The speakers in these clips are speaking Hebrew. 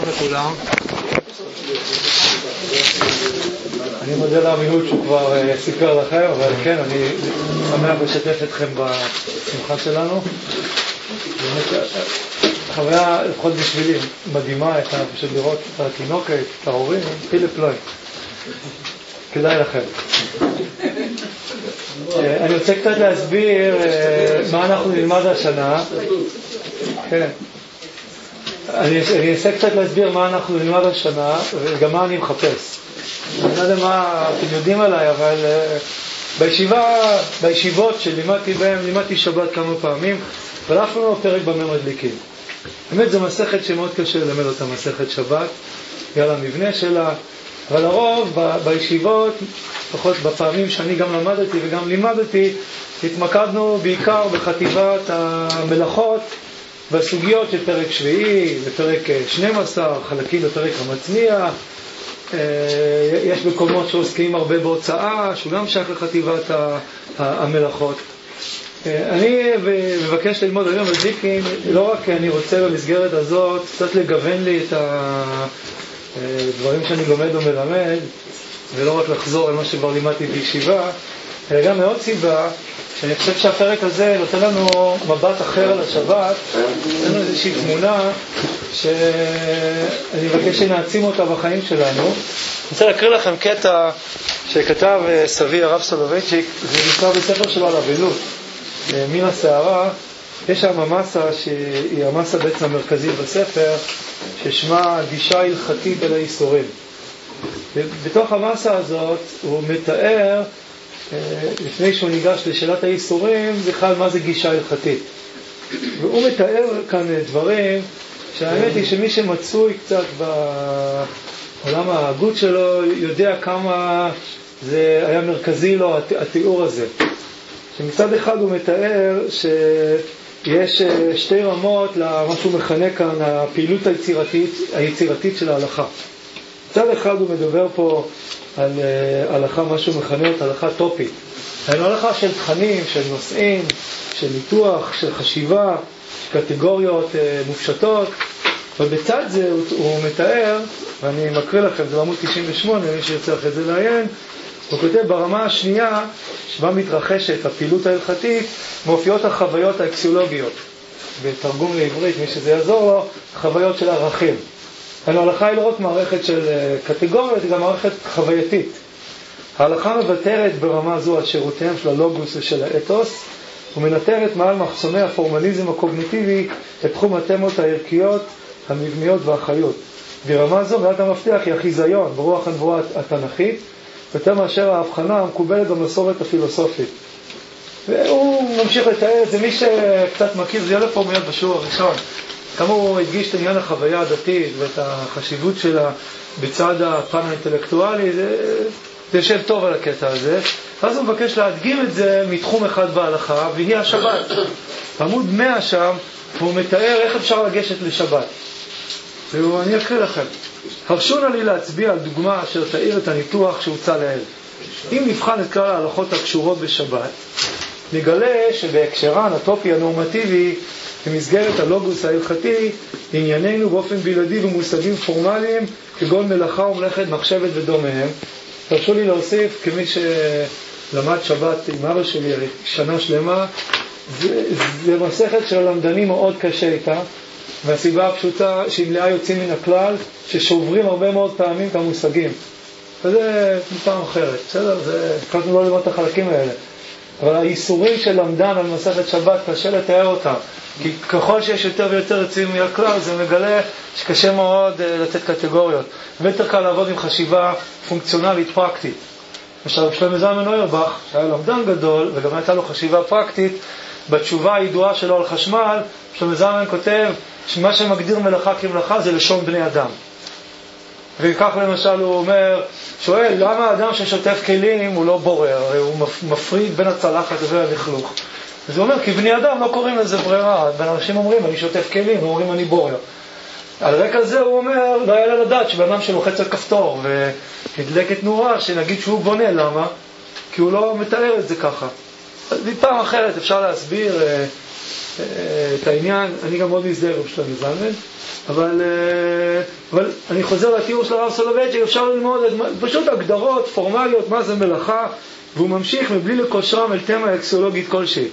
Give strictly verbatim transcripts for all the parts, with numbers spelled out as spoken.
שלום לכולם. אני מודה לעמיהוד שהוא כבר סיפר לכם, אבל כן, אני שמח לשתף אתכם בשמחה שלנו. חוויה, לפחות בשבילי, מדהימה, הייתה פשוט לראות את התינוקת, את ההורים, פיליפ לוי. כדאי לכם. אני רוצה קצת להסביר מה אנחנו נלמד השנה. כן. אני, אני אנסה קצת להסביר מה אנחנו נלמד השנה וגם מה אני מחפש. אני לא יודע מה אתם יודעים עליי, אבל uh, בישיבה, בישיבות שלימדתי בהם, לימדתי שבת כמה פעמים, אבל אף פעם לא פרק במה מדליקים. באמת זו מסכת שמאוד קשה ללמד אותה, מסכת שבת, בגלל המבנה שלה, אבל הרוב ב, בישיבות, לפחות בפעמים שאני גם למדתי וגם לימדתי, התמקדנו בעיקר בחטיבת המלאכות, בסוגיות של פרק שביעי, בפרק שנים עשר, חלקים בפרק המצניע, יש מקומות שעוסקים הרבה בהוצאה, שהוא גם שייך לחטיבת המלאכות. אני מבקש ללמוד היום בזיקין, לא רק אני רוצה במסגרת הזאת קצת לגוון לי את הדברים שאני לומד או מלמד, ולא רק לחזור על מה שכבר לימדתי בישיבה, אלא גם מאוד סיבה, שאני חושב שהפרק הזה נותן לנו מבט אחר על השבת, נותן לנו איזושהי תמונה שאני מבקש שנעצים אותה בחיים שלנו. אני רוצה להקריא לכם קטע שכתב סבי הרב סולובייצ'יק, זה נקרא בספר שלו על אבלות, מן הסערה. יש שם המסה שהיא המסה בעצם המרכזית בספר, ששמה גישה הלכתית אל האיסורים. בתוך המסה הזאת הוא מתאר, לפני שהוא ניגש לשאלת האיסורים, בכלל מה זה גישה הלכתית. והוא מתאר כאן דברים שהאמת היא שמי שמצוי קצת בעולם ההגות שלו יודע כמה זה היה מרכזי לו התיאור הזה. שמצד אחד הוא מתאר שיש שתי רמות למה שהוא מכנה כאן הפעילות היצירתית, היצירתית של ההלכה. מצד אחד הוא מדבר פה על הלכה, מה שהוא מכנה את הלכה טופית. על הלכה של תכנים, של נושאים, של ניתוח, של חשיבה, של קטגוריות מופשטות. ובצד זה הוא, הוא מתאר, ואני מקריא לכם, זה בעמוד תשעים ושמונה, מי שירצה אחרי זה לעיין, הוא כותב ברמה השנייה, שבה מתרחשת הפעילות ההלכתית, מופיעות החוויות האקסיולוגיות. בתרגום לעברית, מי שזה יעזור לו, חוויות של ערכים. ההלכה היא לא רק מערכת של קטגוריות, היא גם מערכת חווייתית. ההלכה מבטרת ברמה זו על שירותיהם של הלוגוס ושל האתוס, ומנטרת מעל מחסומי הפורמליזם הקוגניטיבי את תחום התמות הערכיות, המבניות והחיות. ברמה זו מעט המפתח היא החיזיון ברוח הנבואה התנ"כית, יותר מאשר ההבחנה המקובלת במסורת הפילוסופית. והוא ממשיך לתאר את זה, מי שקצת מכיר, זה יהיה לפה מיד בשיעור הראשון. כמה הוא הדגיש את עניין החוויה הדתית ואת החשיבות שלה בצד הפן האינטלקטואלי, זה, זה יושב טוב על הקטע הזה. אז הוא מבקש להדגים את זה מתחום אחד בהלכה, והיא השבת. בעמוד מאה שם, הוא מתאר איך אפשר לגשת לשבת. ואני אקריא לכם. הרשו נא לי להצביע על דוגמה אשר תאיר את הניתוח שהוצא לעיל. אם נבחן את כלל ההלכות הקשורות בשבת, נגלה שבהקשרן הטופי הנורמטיבי, במסגרת הלוגוס ההלכתי, ענייננו באופן בלעדי במושגים פורמליים, כגון מלאכה ומלאכת מחשבת ודומיהם. תרשו לי להוסיף, כמי שלמד שבת עם אבא שלי שנה שלמה, זה, זה מסכת של הלמדנים מאוד קשה איתה, והסיבה הפשוטה שהיא מלאה יוצאים מן הכלל, ששוברים הרבה מאוד פעמים את המושגים. וזה פעם אחרת, בסדר? זה, אנחנו לא ללמוד את החלקים האלה. אבל האיסורים של למדן על מסכת שבת קשה לתאר אותם. כי ככל שיש יותר ויותר יוצאים מהכלל, זה מגלה שקשה מאוד לתת קטגוריות. ויותר קל לעבוד עם חשיבה פונקציונלית פרקטית. עכשיו, שלמה זלמן אוירבך, שהיה למדן גדול, וגם הייתה לו חשיבה פרקטית, בתשובה הידועה שלו על חשמל, שלמה זלמן כותב שמה שמגדיר מלאכה כמלאכה זה לשון בני אדם. וכך למשל הוא אומר, שואל, למה האדם ששוטף כלים הוא לא בורר, הוא מפריד בין הצלחת ובין הלכלוך. אז הוא אומר, כי בני אדם לא קוראים לזה ברירה, בין אנשים אומרים, אני שוטף כלים, אומרים, אני בורר. על רקע זה הוא אומר, לא היה לדעת שבן אדם שלוחץ על כפתור ונדלקת נורה, שנגיד שהוא בונה, למה? כי הוא לא מתאר את זה ככה. אז בפעם אחרת אפשר להסביר את העניין, אני גם מאוד מזדהה עם שלמה זלמן, אבל, אבל אני חוזר לתיאור של הרב סולובייצ'יק, אפשר ללמוד פשוט הגדרות פורמליות, מה זה מלאכה, והוא ממשיך מבלי לקושרם אל תמה אקסיולוגית כלשהי.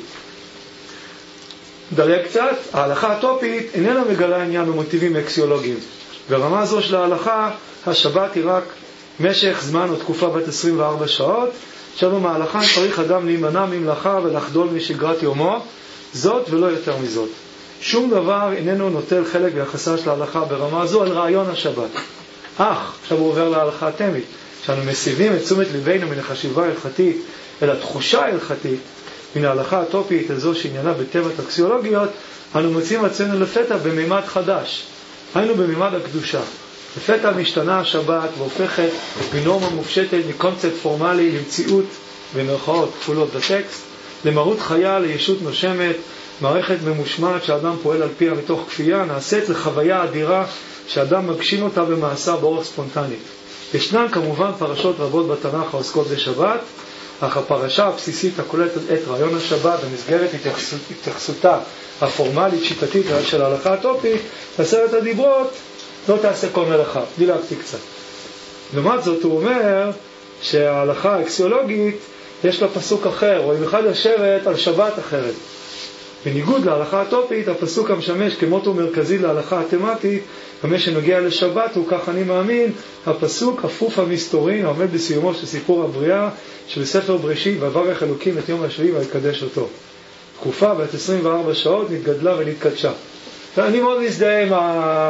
דלג קצת, ההלכה הטופית איננה מגלה עניין במוטיבים אקסיולוגיים. ברמה זו של ההלכה, השבת היא רק משך זמן או תקופה בת עשרים וארבע שעות, שלום ההלכה צריך אדם להימנע ממלאכה ולחדול משגרת יומו, זאת ולא יותר מזאת. שום דבר איננו נוטל חלק ביחסה של ההלכה ברמה זו על רעיון השבת. אך, עכשיו הוא עובר להלכה התמית, שאנו מסיבים את תשומת ליבנו מן החשיבה ההלכתית אל התחושה ההלכתית, מן ההלכה הטופית הזו שעניינה בטבע אקסיולוגיות, אנו מוצאים עצמנו לפתע במימד חדש, היינו במימד הקדושה. לפתע משתנה השבת והופכת מנורמה מופשטת מקונספט פורמלי למציאות במרכאות כפולות בטקסט, למהות חיה, לישות נושמת, מערכת ממושמעת שאדם פועל על פיה מתוך כפייה, נעשית לחוויה אדירה שאדם מגשים אותה במעשה באורח ספונטני. ישנן כמובן פרשות רבות בתנ"ך העוסקות בשבת, אך הפרשה הבסיסית הכוללת את רעיון השבת במסגרת התייחסות, התייחסותה הפורמלית שיטתית של ההלכה הטופית, עשרת הדיברות, לא תעשה כל מלאכה. דילגתי קצת. לעומת זאת הוא אומר שההלכה האקסיולוגית יש לה פסוק אחר, או היא בכלל יושבת על שבת אחרת. בניגוד להלכה הטופית, הפסוק המשמש כמוטו מרכזי להלכה התמטית, במה שנוגע לשבת, הוא כך אני מאמין, הפסוק אפוף המסתורין העומד בסיומו של סיפור הבריאה, שבספר בראשית, וברך אלוקים את יום השביעי ויקדש אותו. תקופה בת עשרים וארבע שעות נתגדלה ונתקדשה. ואני מאוד מזדהה עם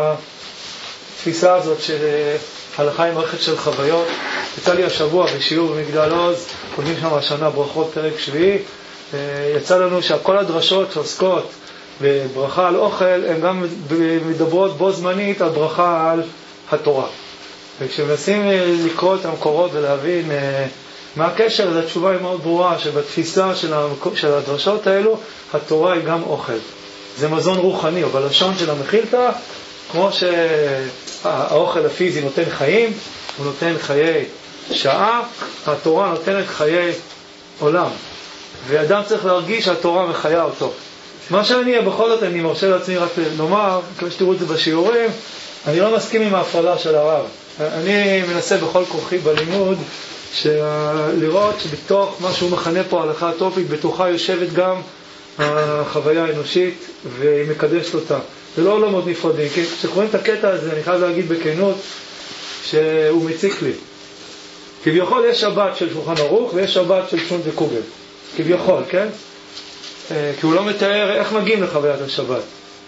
התפיסה הזאת שהלכה היא מערכת של חוויות. יצא לי השבוע בשיעור במגדל עוז, קודמים שם השנה ברכות פרק שביעי, יצא לנו שכל הדרשות שעוסקות בברכה על אוכל, הן גם מדברות בו זמנית על ברכה על התורה. וכשמנסים לקרוא את המקורות ולהבין מה הקשר, אז התשובה היא מאוד ברורה, שבתפיסה של הדרשות האלו, התורה היא גם אוכל. זה מזון רוחני, אבל לשון של המחילתא, כמו שהאוכל הפיזי נותן חיים, הוא נותן חיי שעה, התורה נותנת חיי עולם. ואדם צריך להרגיש שהתורה מחיה אותו. מה שאני, בכל זאת, אני מרשה לעצמי רק לומר, כמו שתראו את זה בשיעורים, אני לא מסכים עם ההפרדה של הרב. אני מנסה בכל כוחי בלימוד, לראות שבתוך מה שהוא מכנה פה ההלכה הטופית, בתוכה יושבת גם החוויה האנושית, והיא מקדשת אותה. זה לא עולמות נפרדים, כי כשקוראים את הקטע הזה, אני חייב להגיד בכנות, שהוא מציק לי. כביכול יש שבת של שולחן ערוך, ויש שבת של שונט וקוגל. כביכול, כן? כי הוא לא מתאר איך מגיעים לחוויית השבת.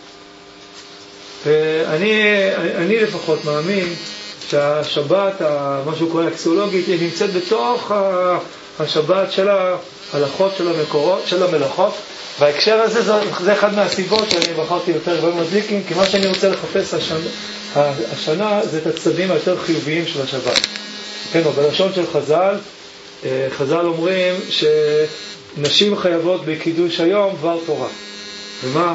ואני אני לפחות מאמין שהשבת, מה שהוא קורא אקסיולוגית, היא נמצאת בתוך השבת של ההלכות של המקורות, של המלאכות. וההקשר הזה, זה, זה אחד מהסיבות שאני בחרתי יותר גבוהים מדליקים, כי מה שאני רוצה לחפש השנה, השנה זה את הצדדים היותר חיוביים של השבת. כן, בלשון של חז"ל, חז"ל אומרים שנשים חייבות בקידוש היום דבר תורה. ומה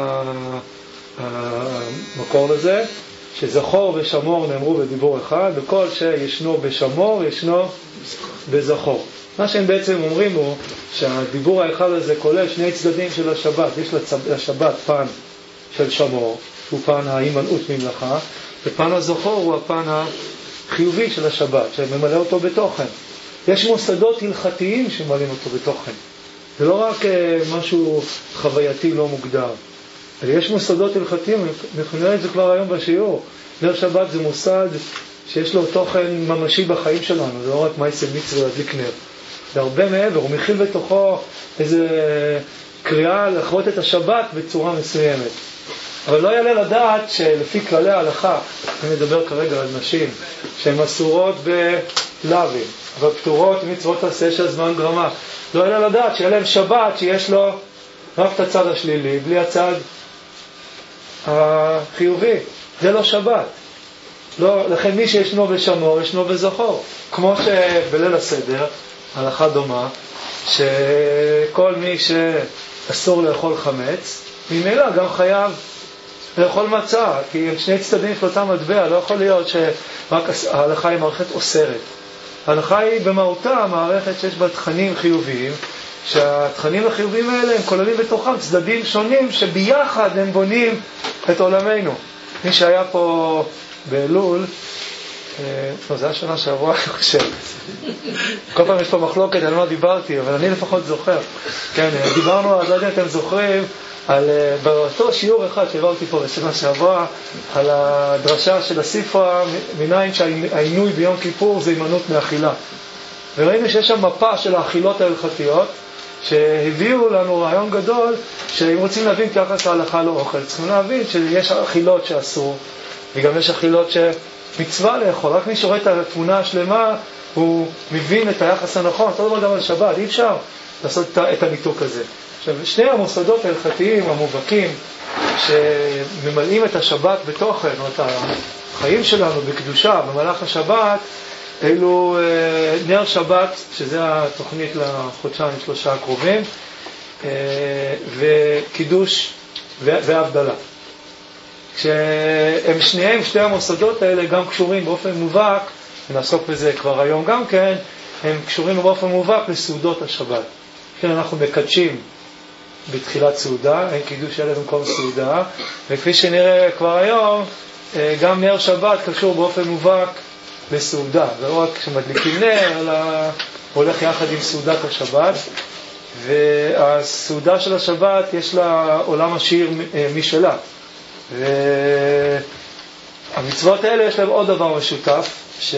המקור לזה? שזכור ושמור נאמרו בדיבור אחד, וכל שישנו בשמור ישנו בזכור. מה שהם בעצם אומרים הוא שהדיבור האחד הזה כולל שני צדדים של השבת. יש לשבת פן של שמור, שהוא פן ההימנעות ממלאכה, ופן הזכור הוא הפן החיובי של השבת, שממלא אותו בתוכן. יש מוסדות הלכתיים שממלאים אותו בתוכן. זה לא רק משהו חווייתי לא מוגדר. יש מוסדות הלכתיים, אנחנו נראה את זה כבר היום בשיעור. נר שבת זה מוסד שיש לו תוכן ממשי בחיים שלנו, זה לא רק מייסל מצווה להדליק נר. זה הרבה מעבר, הוא מכיל בתוכו איזה קריאה לחוות את השבת בצורה מסוימת. אבל לא יעלה לדעת שלפי כללי ההלכה, אני מדבר כרגע על נשים, שהן אסורות בלאווים, אבל פטורות מצוות עשה של זמן גרמה. לא יעלה לדעת שיהיה להם שבת שיש לו רק את הצד השלילי, בלי הצד החיובי. זה לא שבת. לא, לכן מי שישנו בשמור, ישנו בזכור. כמו שבליל הסדר, הלכה דומה, שכל מי שאסור לאכול חמץ, ממילא גם חייב לאכול מצה, כי הם שני צדדים של אותה מטבע, לא יכול להיות שרק ההלכה היא מערכת אוסרת. ההלכה היא במהותה מערכת שיש בה תכנים חיוביים, שהתכנים החיוביים האלה הם כוללים בתוכם צדדים שונים שביחד הם בונים את עולמנו. מי שהיה פה באלול, לא, זה השנה שעברה, אני חושב. כל פעם יש פה מחלוקת על מה דיברתי, אבל אני לפחות זוכר. כן, דיברנו, אז לא יודע אם אתם זוכרים, על באותו שיעור אחד שהעברתי פה בשנה שעברה, על הדרשה של הספרה, מניין שהעינוי ביום כיפור זה הימנעות מאכילה. וראינו שיש שם מפה של האכילות ההלכתיות, שהביאו לנו רעיון גדול, שאם רוצים להבין כיחס ההלכה לאוכל, צריכים להבין שיש אכילות שאסור, וגם יש אכילות שמצווה לאכול. רק מי שרואה את התמונה השלמה, הוא מבין את היחס הנכון. אותו דבר גם על שבת, אי אפשר לעשות את הניתוק הזה. עכשיו, שני המוסדות ההלכתיים המובהקים, שממלאים את השבת בתוכן, או את החיים שלנו בקדושה, במהלך השבת, אלו נר שבת, שזה התוכנית לחודשיים שלושה הקרובים, וקידוש והבדלה. כשהם שניהם, שתי המוסדות האלה גם קשורים באופן מובהק, ונעסוק בזה כבר היום גם כן, הם קשורים באופן מובהק לסעודות השבת. כן, אנחנו מקדשים בתחילת סעודה, אין קידוש אלא במקום סעודה, וכפי שנראה כבר היום, גם נר שבת קשור באופן מובהק לסעודה, ולא רק כשמדליקים נר, אלא הולך יחד עם סעודת השבת, והסעודה של השבת יש לה עולם עשיר משלה, והמצוות האלה יש להם עוד דבר משותף,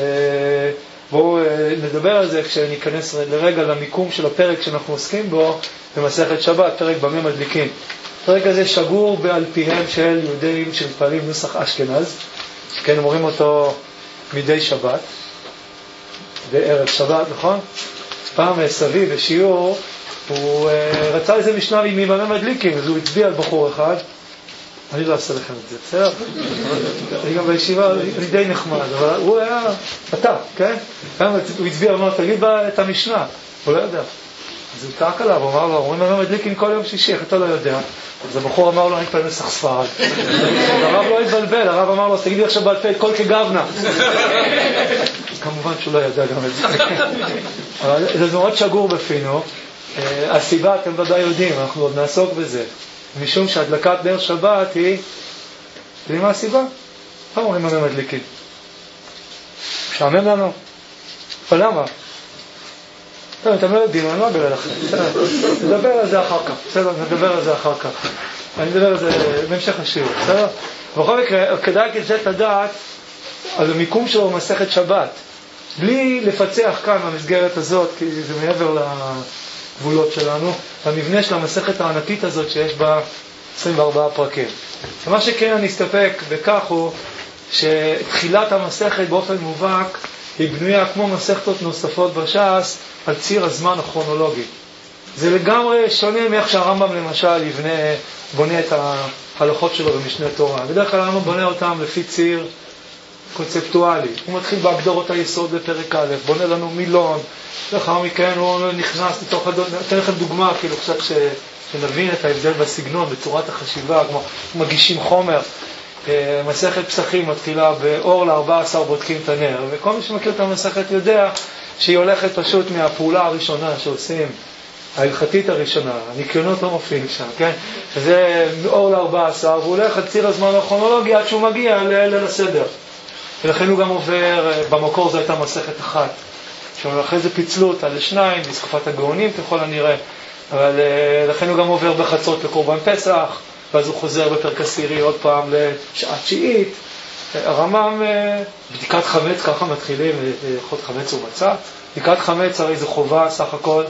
שבואו נדבר על זה כשניכנס לרגע למיקום של הפרק שאנחנו עוסקים בו במסכת שבת, פרק במה מדליקים. הפרק הזה שגור בעל פיהם של יהודים שמתפעלים נוסח אשכנז, כן, אומרים אותו מדי שבת, בערב שבת, נכון? פעם סבי בשיעור, הוא רצה איזה משנה עם במה מדליקים, אז הוא הצביע על בחור אחד, אני לא אעשה לכם את זה, בסדר? אני גם בישיבה, אני די נחמד, אבל הוא היה, אתה, כן? הוא הצביע, הוא אמר, תגיד בה את המשנה, הוא לא יודע. אז הוא תעק עליו, הוא אמר לו, אומרים במה מדליקים כל יום שישי, איך אתה לא יודע? אז הבחור אמר לו, אני פעם נסח ספרד. הרב לא התבלבל, הרב אמר לו, תגידי עכשיו בעל פה את כל כגבנה. כמובן שהוא לא ידע גם את זה. אבל זה מאוד שגור בפינו. הסיבה, אתם ודאי יודעים, אנחנו עוד נעסוק בזה. משום שהדלקת נר שבת היא, יודעים מה הסיבה? מה אומרים במה מדליקים? משעמם לנו. אבל למה? טוב, אתם לא יודעים, אני לא אגלה לכם. נדבר על זה אחר כך. בסדר, נדבר על זה אחר כך. אני מדבר על זה בהמשך השיעור. בסדר? בכל מקרה, כדאי כזה תדעת על המיקום שלו במסכת שבת. בלי לפצח כאן במסגרת הזאת, כי זה מעבר לגבולות שלנו, המבנה של המסכת הענקית הזאת שיש בה עשרים וארבעה פרקים. ומה שכן אני אסתפק בכך הוא שתחילת המסכת באופן מובהק היא בנויה כמו מסכתות נוספות בש"ס על ציר הזמן הכרונולוגי. זה לגמרי שונה מאיך שהרמב"ם למשל יבנה, בונה את ההלכות שלו במשנה תורה. בדרך כלל הרמב"ם בונה אותם לפי ציר קונספטואלי. הוא מתחיל בהגדרות היסוד בפרק א', בונה לנו מילון, לאחר מכן הוא נכנס לתוך הדון, אתן לכם דוגמה, כאילו קצת ש... שנבין את ההבדל בסגנון, בצורת החשיבה, כמו מגישים חומר. מסכת פסחים מתחילה באור ל-ארבע עשרה בודקים את הנר, וכל מי שמכיר את המסכת יודע שהיא הולכת פשוט מהפעולה הראשונה שעושים, ההלכתית הראשונה, הניקיונות לא מופיעים שם, כן? שזה אור ל-ארבע עשרה, והוא הולך על ציר הזמן הכרונולוגי עד שהוא מגיע ליל הסדר. ולכן הוא גם עובר, במקור זו הייתה מסכת אחת, שאחרי זה פיצלו אותה לשניים, בתקופת הגאונים ככל הנראה, אבל לכן הוא גם עובר בחצות לקורבן פסח, ואז הוא חוזר בפרק עשירי עוד פעם לשעה תשיעית. הרמב"ם, בדיקת חמץ, ככה מתחילים, לאכול חמץ ומצה. בדיקת חמץ הרי זו חובה סך הכל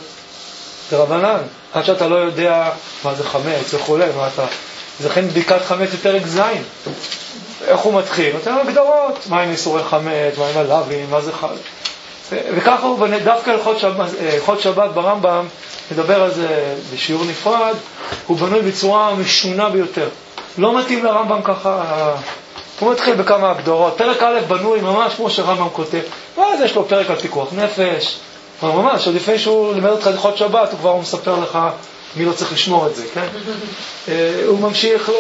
דרבנן, עד שאתה לא יודע מה זה חמץ וכו', מה אתה... לכן בדיקת חמץ בפרק זין. איך הוא מתחיל? נותן לו הגדרות, מה עם איסורי חמץ, מה עם הלווים, מה זה חמץ. וככה הוא בנה, דווקא הלכות שבת ברמב"ם, נדבר על זה בשיעור נפרד, הוא בנוי בצורה משונה ביותר. לא מתאים לרמב"ם ככה, הוא מתחיל בכמה הגדרות. פרק א' בנוי ממש כמו שרמב"ם כותב, ואז יש לו פרק על פיקוח נפש, ממש, עוד לפני שהוא לימד אותך הלכות שבת, הוא כבר מספר לך מי לא צריך לשמור את זה, כן? הוא ממשיך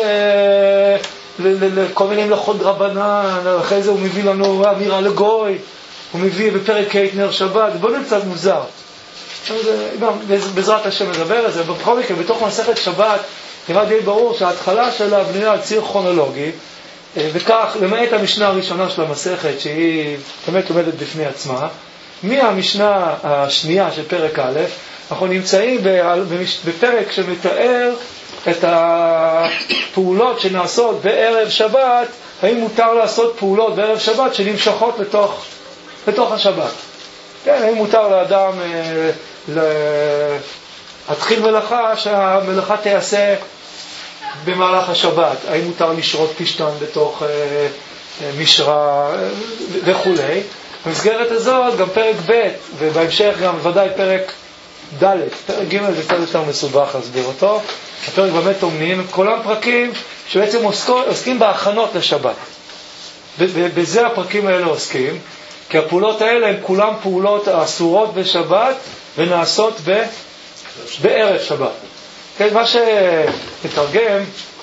לכל מיני מלאכות רבנן, אחרי זה הוא מביא לנו אמירה לגוי, הוא מביא בפרק ה' נר שבת, זה בנוי קצת מוזר. גם בעזרת השם מדבר על זה, בכל מקרה, בתוך מסכת שבת, נראה די ברור שההתחלה שלה בנויה על ציר כרונולוגי, וכך, למעט המשנה הראשונה של המסכת, שהיא באמת עומדת בפני עצמה, מהמשנה השנייה של פרק א', אנחנו נמצאים בפרק שמתאר את הפעולות שנעשות בערב שבת, האם מותר לעשות פעולות בערב שבת שנמשכות לתוך, לתוך השבת. כן, האם מותר לאדם להתחיל מלאכה שהמלאכה תיעשה במהלך השבת, האם מותר לשרות פשטן בתוך משרה וכו'. במסגרת הזאת גם פרק ב' ובהמשך גם ודאי פרק ד', פרק ג' זה קצת יותר מסובך להסביר אותו. הפרק באמת אומנים, כולם פרקים שבעצם עוסקים בהכנות לשבת. בזה הפרקים האלה עוסקים, כי הפעולות האלה הן כולם פעולות אסורות בשבת ונעשות ב... בערב שבת. כן, מה שמתרגם,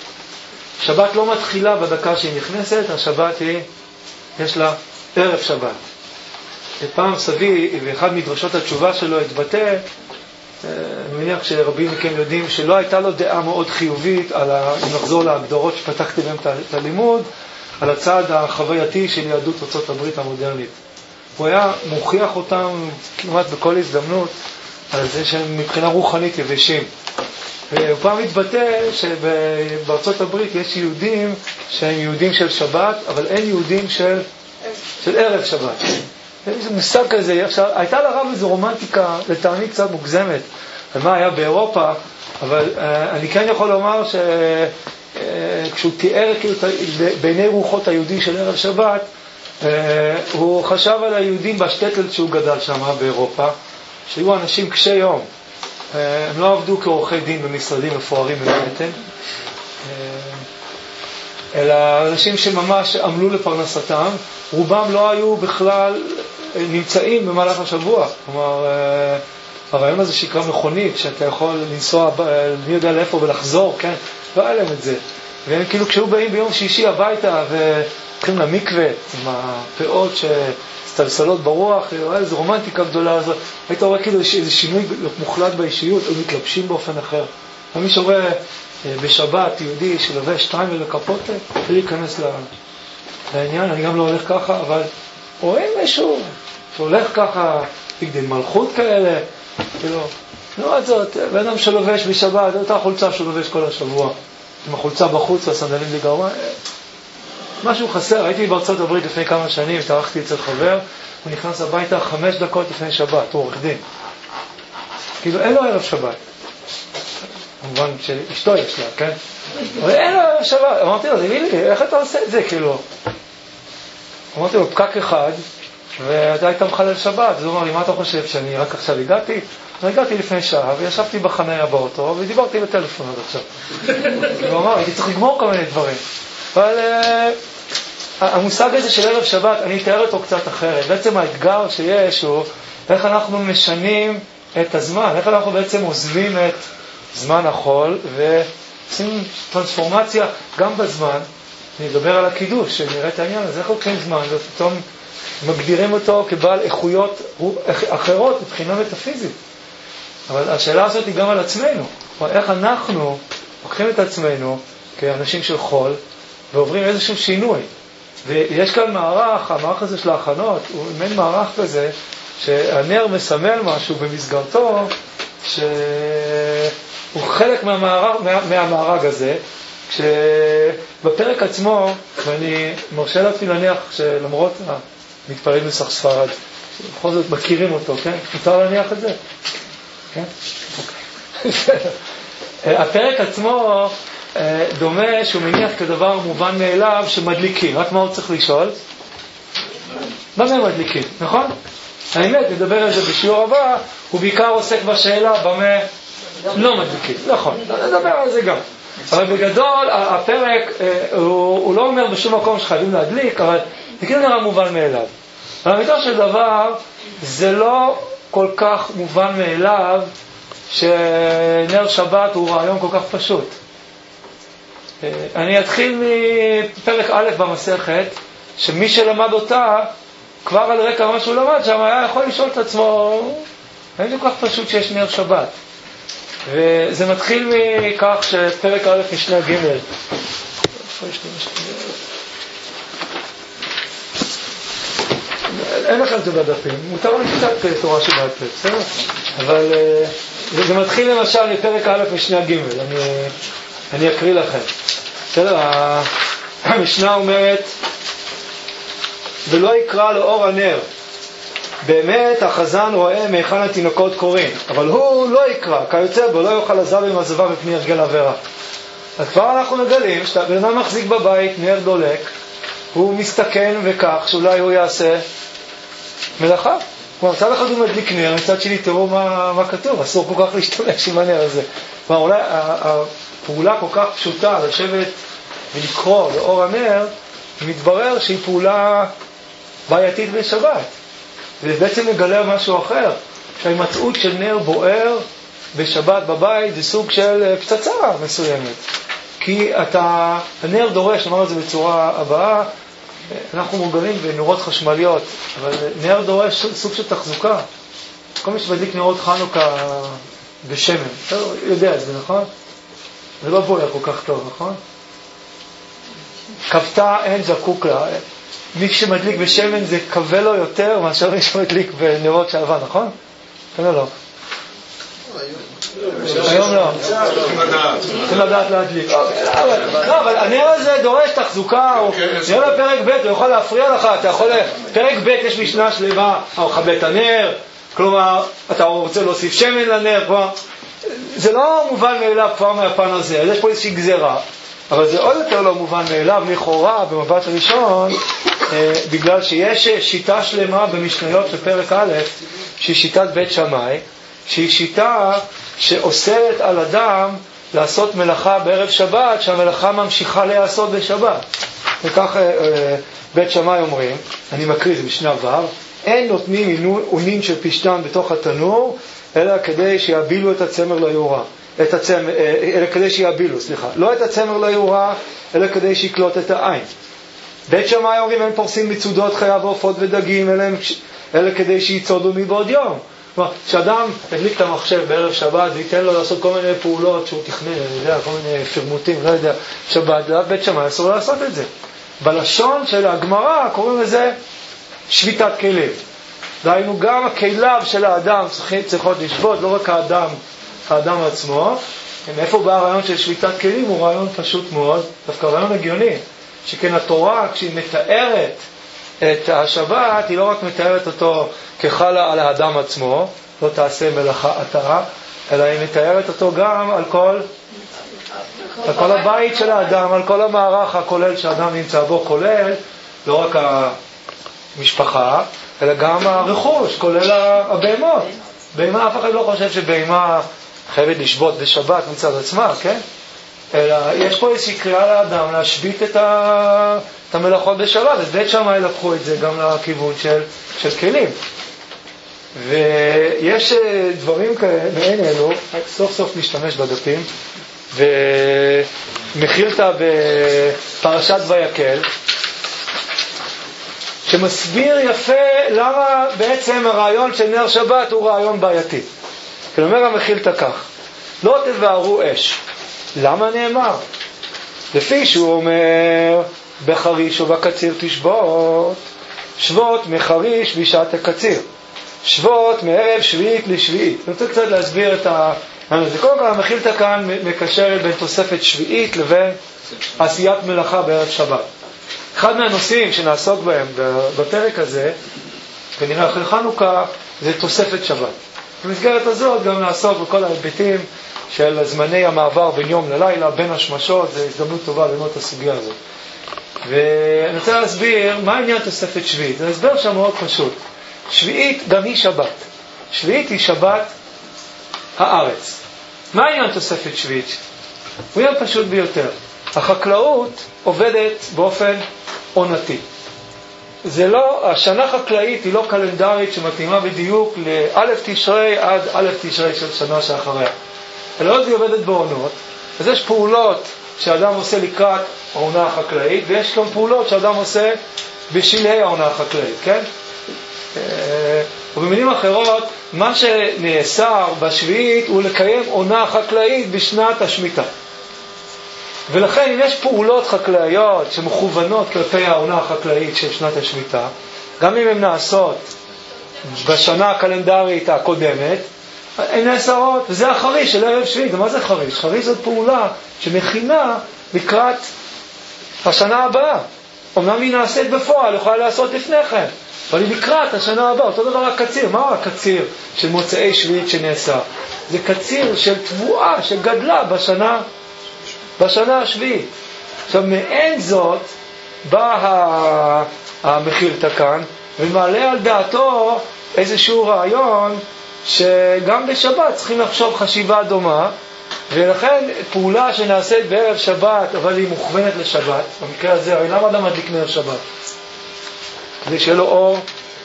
שבת לא מתחילה בדקה שהיא נכנסת, השבת היא, יש לה ערב שבת. פעם סבי, באחד מדרשות התשובה שלו התבטא, אני מניח שרבים מכם יודעים שלא הייתה לו דעה מאוד חיובית, על ה... אם נחזור להגדרות שפתחתי בהם את הלימוד, על הצד החווייתי של יהדות ארצות הברית המודרנית. הוא היה מוכיח אותם כמעט בכל הזדמנות על זה שהם מבחינה רוחנית יבשים. הוא פעם התבטא שבארצות הברית יש יהודים שהם יהודים של שבת, אבל אין יהודים של, של ערב שבת. יש מושג כזה. עכשיו, הייתה לרב איזו רומנטיקה לטעמי קצת מוגזמת על מה היה באירופה, אבל uh, אני כן יכול לומר שכשהוא uh, תיאר כאילו, בעיני רוחות היהודי של ערב שבת, uh, הוא חשב על היהודים בשטטל שהוא גדל שם באירופה, שהיו אנשים קשי יום. Uh, הם לא עבדו כעורכי דין במשרדים מפוארים במנהטן, uh, אלא אנשים שממש עמלו לפרנסתם. רובם לא היו בכלל נמצאים במהלך השבוע. כלומר, הרעיון הזה שיקרא מכונית, שאתה יכול לנסוע, מי יודע לאיפה ולחזור, כן? לא היה להם את זה. והם כאילו כשהיו באים ביום שישי הביתה והולכים למקווה עם הפאות שסטלסלות ברוח, היה איזו רומנטיקה גדולה הזאת. היית רואה כאילו איזה שינוי מוחלט באישיות, הם מתלבשים באופן אחר. ומי שרואה בשבת יהודי שלובש שתיים ולקפוטה, בלי להיכנס לעניין, אני גם לא הולך ככה, אבל רואים מישהו שהולך ככה, בגדי מלכות כאלה, כאילו, נראה זאת, בן אדם שלובש בשבת, אותה חולצה שלובש כל השבוע, עם החולצה בחוץ והסנדלים לגרמה, משהו חסר. הייתי בארצות הברית לפני כמה שנים, התארחתי אצל חבר, הוא נכנס הביתה חמש דקות לפני שבת, הוא עורך דין. כאילו, אין לו ערב שבת. כמובן שאשתו יש לה, כן? אבל אין לו ערב שבת. אמרתי לו, תגיד לי, איך אתה עושה את זה, כאילו? אמרתי לו, פקק אחד, ואתה היית מחלל שבת. אז הוא אמר לי, מה אתה חושב, שאני רק עכשיו הגעתי? אני הגעתי לפני שעה, וישבתי בחניה באוטו, ודיברתי בטלפון עד עכשיו. הוא אמר, הייתי צריך לגמור כל מיני דברים. אבל המושג הזה של ערב שבת, אני אתאר אותו קצת אחרת. בעצם האתגר שיש הוא, איך אנחנו משנים את הזמן, איך אנחנו בעצם עוזבים את זמן החול, ועושים טרנספורמציה גם בזמן. אני אדבר על הקידוש, שנראה את העניין הזה, איך לוקחים זמן, ופתאום מגדירים אותו כבעל איכויות אחרות מבחינה מטאפיזית. אבל השאלה הזאת היא גם על עצמנו. איך אנחנו לוקחים את עצמנו כאנשים של חול, ועוברים איזשהו שינוי. ויש כאן מערך, המערך הזה של ההכנות, הוא מין מערך כזה, שהנר מסמל משהו במסגרתו, שהוא חלק מהמערג, מה, מהמערג הזה, כשבפרק עצמו, ואני מרשה לעצמי להניח שלמרות המתפללים נוסח ספרד, בכל זאת מכירים אותו, כן? מותר להניח את זה? כן? הפרק עצמו דומה שהוא מניח כדבר מובן מאליו שמדליקים. רק מה הוא צריך לשאול? במה מדליקים, נכון? האמת, נדבר על זה בשיעור הבא, הוא בעיקר עוסק בשאלה במה לא מדליקים. נכון, נדבר על זה גם. אבל בגדול, הפרק, הוא, הוא לא אומר בשום מקום שחייבים להדליק, אבל זה כאילו נראה מובן מאליו. אבל האמיתו של דבר, זה לא כל כך מובן מאליו שנר שבת הוא רעיון כל כך פשוט. אני אתחיל מפרק א' במסכת, שמי שלמד אותה, כבר על רקע מה שהוא למד שם, היה יכול לשאול את עצמו, אין זה כל כך פשוט שיש נר שבת. וזה מתחיל מכך שפרק א' משנה ג' אין לכם את זה בדפים, מותר לנו קצת תורה שבעל פה, בסדר? אבל זה, זה מתחיל למשל מפרק א' משנה ג', אני, אני אקריא לכם. בסדר? המשנה אומרת, ולא יקרא לאור הנר. באמת החזן רואה מהיכן התינוקות קוראים, אבל הוא לא יקרא, כיוצא בו לא יאכל עזב עם עזבה מפני הרגל עבירה. אז כבר אנחנו מגלים שבן אדם מחזיק בבית נר דולק, הוא מסתכן וכך שאולי הוא יעשה מלאכה. כלומר, מצד אחד הוא מדליק נר, מצד שני תראו מה, מה כתוב, אסור כל כך להשתמש עם הנר הזה. כלומר, אולי הפעולה כל כך פשוטה לשבת ולקרוא לאור הנר, מתברר שהיא פעולה בעייתית בשבת. ובעצם מגלה משהו אחר, שההימצאות של נר בוער בשבת בבית זה סוג של פצצה מסוימת. כי אתה, הנר דורש, נאמר את זה בצורה הבאה, אנחנו מורגלים בנורות חשמליות, אבל נר דורש סוג של תחזוקה. כל מי שמדליק נרות חנוכה בשמן, אתה יודע את זה, נכון? זה לא בוער כל כך טוב, נכון? כבתה אין זקוק לה. מי שמדליק בשמן זה קווה לו יותר מאשר מי שמדליק בנרות שעבה, נכון? כן או לא? היום לא. צריכים לדעת להדליק. לא, אבל הנר הזה דורש תחזוקה, נראה לפרק ב', הוא יכול להפריע לך, אתה יכול... פרק ב' יש משנה שלמה, הוא מכבה את הנר, כלומר, אתה רוצה להוסיף שמן לנר, כלומר, זה לא מובן מאליו כבר מהפן הזה, יש פה איזושהי גזרה, אבל זה עוד יותר לא מובן מאליו, לכאורה, במבט ראשון, בגלל שיש שיטה שלמה במשניות של פרק א', שהיא שיטת בית שמאי, שהיא שיטה שאוסרת על אדם לעשות מלאכה בערב שבת, שהמלאכה ממשיכה להיעשות בשבת. וכך בית שמאי אומרים, אני מקריא, זה משנה ו', אין נותנים אונין של פשטן בתוך התנור, אלא כדי שיבילו את הצמר ליורה. את הצמר, אלא כדי שיבילו, סליחה. לא את הצמר ליורה, אלא כדי שיקלוט את העין. בית שמאי אומרים, אין פורסים מצודות חיה ועופות ודגים, אלא, אלא כדי שיצודו מבעוד יום. כלומר, כשאדם הדליק את המחשב בערב שבת וייתן לו לעשות כל מיני פעולות שהוא תכנן, אני יודע, כל מיני פרמוטים, לא יודע, שבת, בית שמאי אסור לעשות את זה. בלשון של הגמרא קוראים לזה שביתת כלים. דהיינו, גם הכליו של האדם צריכות לשבות, לא רק האדם, האדם עצמו. מאיפה בא הרעיון של שביתת כלים? הוא רעיון פשוט מאוד, דווקא רעיון הגיוני. שכן התורה, כשהיא מתארת את השבת, היא לא רק מתארת אותו כחלה על האדם עצמו, לא תעשה מלאכה אתה, אלא היא מתארת אותו גם על כל, על כל הבית של האדם, על כל המערך הכולל שהאדם נמצא בו, כולל לא רק המשפחה, אלא גם הרכוש, כולל הבהמות. בהמה, אף אחד לא חושב שבהמה חייבת לשבות בשבת מצד עצמה, כן? אלא יש פה איזושהי קריאה לאדם להשבית את, ה... את המלאכות בשבת. אז בית שמאי לקחו את זה גם לכיוון של, של כלים. ויש דברים כאלה, מעין אלו, סוף סוף נשתמש בדפים, ומחילתא בפרשת ויקל, שמסביר יפה למה בעצם הרעיון של נר שבת הוא רעיון בעייתי. כלומר המחילתא כך, לא תבערו אש. למה נאמר? לפי שהוא אומר, בחריש ובקציר תשבות, שבות מחריש בשעת הקציר, שבות מערב שביעית לשביעית. אני רוצה קצת להסביר את ה... זה קודם כל המחילתא כאן מקשרת בין תוספת שביעית לבין עשיית מלאכה בערב שבת. אחד מהנושאים שנעסוק בהם בפרק הזה, ונראה אחרי חנוכה, זה תוספת שבת. במסגרת הזאת גם נעסוק בכל ההיבטים של זמני המעבר בין יום ללילה, בין השמשות, זו הזדמנות טובה ללמוד את הסוגיה הזאת. ואני רוצה להסביר מה העניין תוספת שביעית. זה הסבר שם מאוד פשוט. שביעית גם היא שבת. שביעית היא שבת הארץ. מה העניין תוספת שביעית? הוא עניין פשוט ביותר. החקלאות עובדת באופן עונתי. זה לא, השנה חקלאית היא לא קלנדרית שמתאימה בדיוק לאלף תשרי עד אלף תשרי של שנה שאחריה. אלא היא עובדת בעונות, אז יש פעולות שאדם עושה לקראת העונה החקלאית, ויש גם פעולות שאדם עושה בשלהי העונה החקלאית, כן? ובמילים אחרות, מה שנאסר בשביעית הוא לקיים עונה חקלאית בשנת השמיטה. ולכן אם יש פעולות חקלאיות שמכוונות כלפי העונה החקלאית של שנת השמיטה, גם אם הן נעשות בשנה הקלנדרית הקודמת, הן נעשרות, וזה החריש של ערב שביעית. ומה זה חריש? חריש זאת פעולה שמכינה לקראת השנה הבאה. אמנם היא נעשית בפועל, יכולה לעשות לפני כן, אבל היא לקראת השנה הבאה. אותו דבר הקציר. מה הקציר של מוצאי שביעית שנעשה? זה קציר של תבואה שגדלה בשנה, בשנה השביעית. עכשיו, מעין זאת בא המחילתא כאן ומעלה על דעתו איזשהו רעיון שגם בשבת צריכים לחשוב חשיבה דומה, ולכן פעולה שנעשית בערב שבת אבל היא מוכוונת לשבת. במקרה הזה, הרי למה אדם מדליק נר שבת? כדי שיהיה לו אור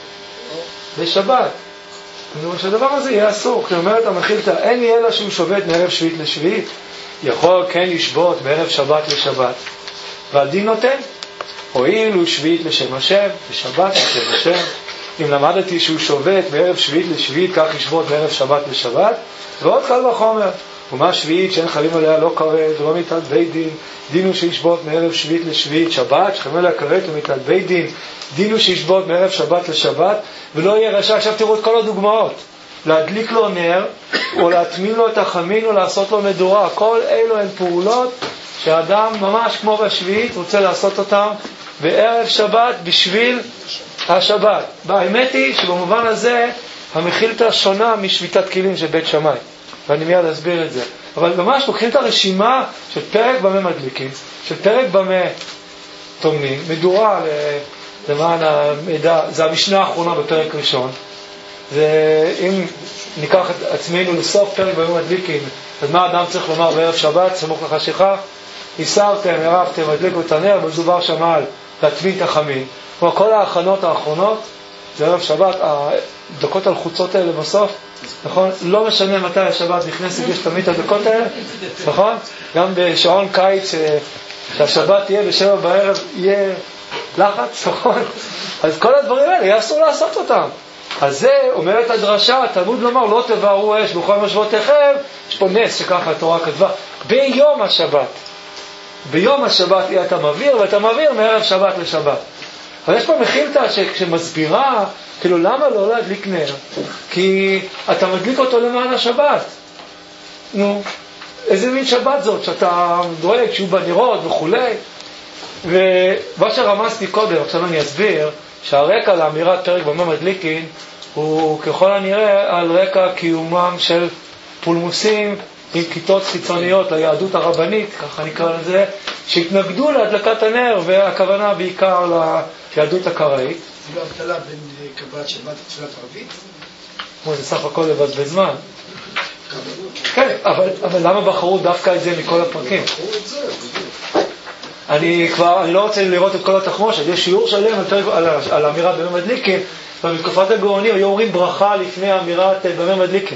לשבת. זאת אומרת שהדבר הזה יהיה אסור. כי אומרת המחילתא, אין יהיה לה שהוא שובת מערב שביעית לשביעית, יכול כן לשבות מערב שבת לשבת, והדין נותן הואיל הוא שביעית לשם השם ושבת לשם השם. אם למדתי שהוא שובת מערב שביעית לשביעית, כך ישבות מערב שבת לשבת. ועוד קל וחומר, ומה שביעית שאין חייבים עליה לא כרת ולא מיתת בית דין, דינו שישבות מערב שביעית לשביעית. שבת שחייבים עליה כרת ומיתת בית דין, דינו שישבות מערב שבת לשבת. ולא יהיה רשע. עכשיו תראו את כל הדוגמאות, להדליק לו נר או להטמין לו את החמין או לעשות לו מדורה, כל אלו הן פעולות שהאדם ממש כמו בשביעית רוצה לעשות אותם בערב שבת בשביל השבת. האמת היא שבמובן הזה המחילתא שונה משביתת כלים של בית שמאי, ואני מיד אסביר את זה. אבל ממש לוקחים את הרשימה של פרק במה מדליקים, של פרק במה טומנים, מדורה למען המידע, זה המשנה האחרונה בפרק ראשון. ואם ניקח את עצמנו לסוף פרק במה מדליקים, אז מה אדם צריך לומר בערב שבת סמוך לחשיכה? איסרתם, ערבתם, הדליקו את הנר, מדובר שם על להטמין את החמין. כלומר, כל ההכנות האחרונות בערב שבת, הדקות הלחוצות האלה בסוף, נכון? לא משנה מתי השבת נכנסת, יש תמיד את הדקות האלה, נכון? גם בשעון קיץ שהשבת תהיה בשבע בערב יהיה לחץ, נכון? אז כל הדברים האלה יהיה אסור לעשות אותם. אז זה אומרת הדרשה, תלמוד לומר לא תבערו אש בכל משבותיכם. יש פה נס שככה התורה כתבה, ביום השבת, ביום השבת יהיה אתה מביר, ואתה מביר מערב שבת לשבת. אבל יש פה מחילתא שמסבירה כאילו למה לא להדליק נר, כי אתה מדליק אותו למען השבת. נו, איזה מין שבת זאת שאתה דואג שהוא בנרות וכולי. ומה שרמזתי קודם, עכשיו אני אסביר שהרקע לאמירת פרק במה מדליקין הוא ככל הנראה על רקע קיומם של פולמוסים עם כיתות חיצוניות ליהדות הרבנית, ככה נקרא לזה, שהתנגדו להדלקת הנר, והכוונה בעיקר ליהדות הקראית. זה לא הבדלה בין קבלת שבת לתפילת ערבית? כמו זה סך הכל לבד בזמן. כן, אבל, אבל למה בחרו דווקא את זה מכל הפרקים? בחרו את זה, אני כבר, אני לא רוצה לראות את כל התחמושת, יש שיעור שלם על, על, על האמירת במה מדליקין, ובתקופת הגאונים היו אומרים ברכה לפני האמירת במה מדליקין.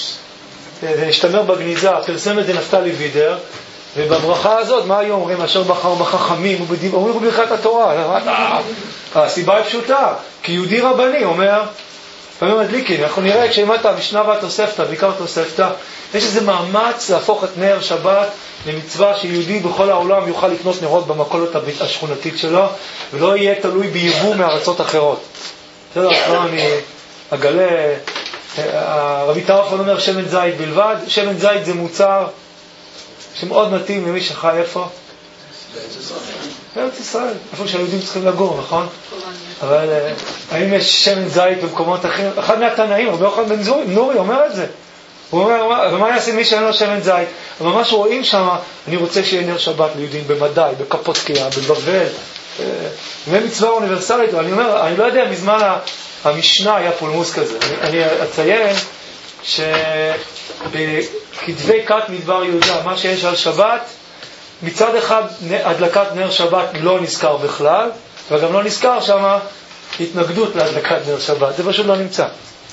זה נשתמר בגניזה, פרסם את זה נפתלי וידר, ובברכה הזאת, מה היו אומרים? אשר בחר בחכמים, אומרים בברכת התורה. הסיבה היא פשוטה, כי יהודי רבני אומר, במה מדליקין, אנחנו נראה כשאימת המשנה והתוספתא, בעיקר תוספתא, יש איזה מאמץ להפוך את נר שבת למצווה שיהודי בכל העולם יוכל לקנות נרות במכולת השכונתית שלו, ולא יהיה תלוי ביבוא מארצות אחרות. בסדר, עכשיו אני אגלה, הרבי טרפון אומר שמן זית בלבד. שמן זית זה מוצר שמאוד מתאים למי שחי איפה? בארץ ישראל, איפה שהיהודים צריכים לגור, נכון? אבל האם יש שמן זית במקומות אחרים? אחד מהתנאים, רבי יוחנן בן נורי אומר את זה. הוא אומר, ומה יעשה מי שאין לו שמן זית? אבל ממש רואים שם, אני רוצה שיהיה נר שבת ליהודים במדי, בקפודקיה, בבבל. זה מצווה אוניברסלית. אני אומר, אני לא יודע, מזמן המשנה היה פולמוס כזה. אני אציין שבכתבי כת מדבר יהודה, מה שיש על שבת, מצד אחד הדלקת נר שבת לא נזכר בכלל, וגם לא נזכר שם התנגדות להדלקת נר שבת. זה פשוט לא נמצא.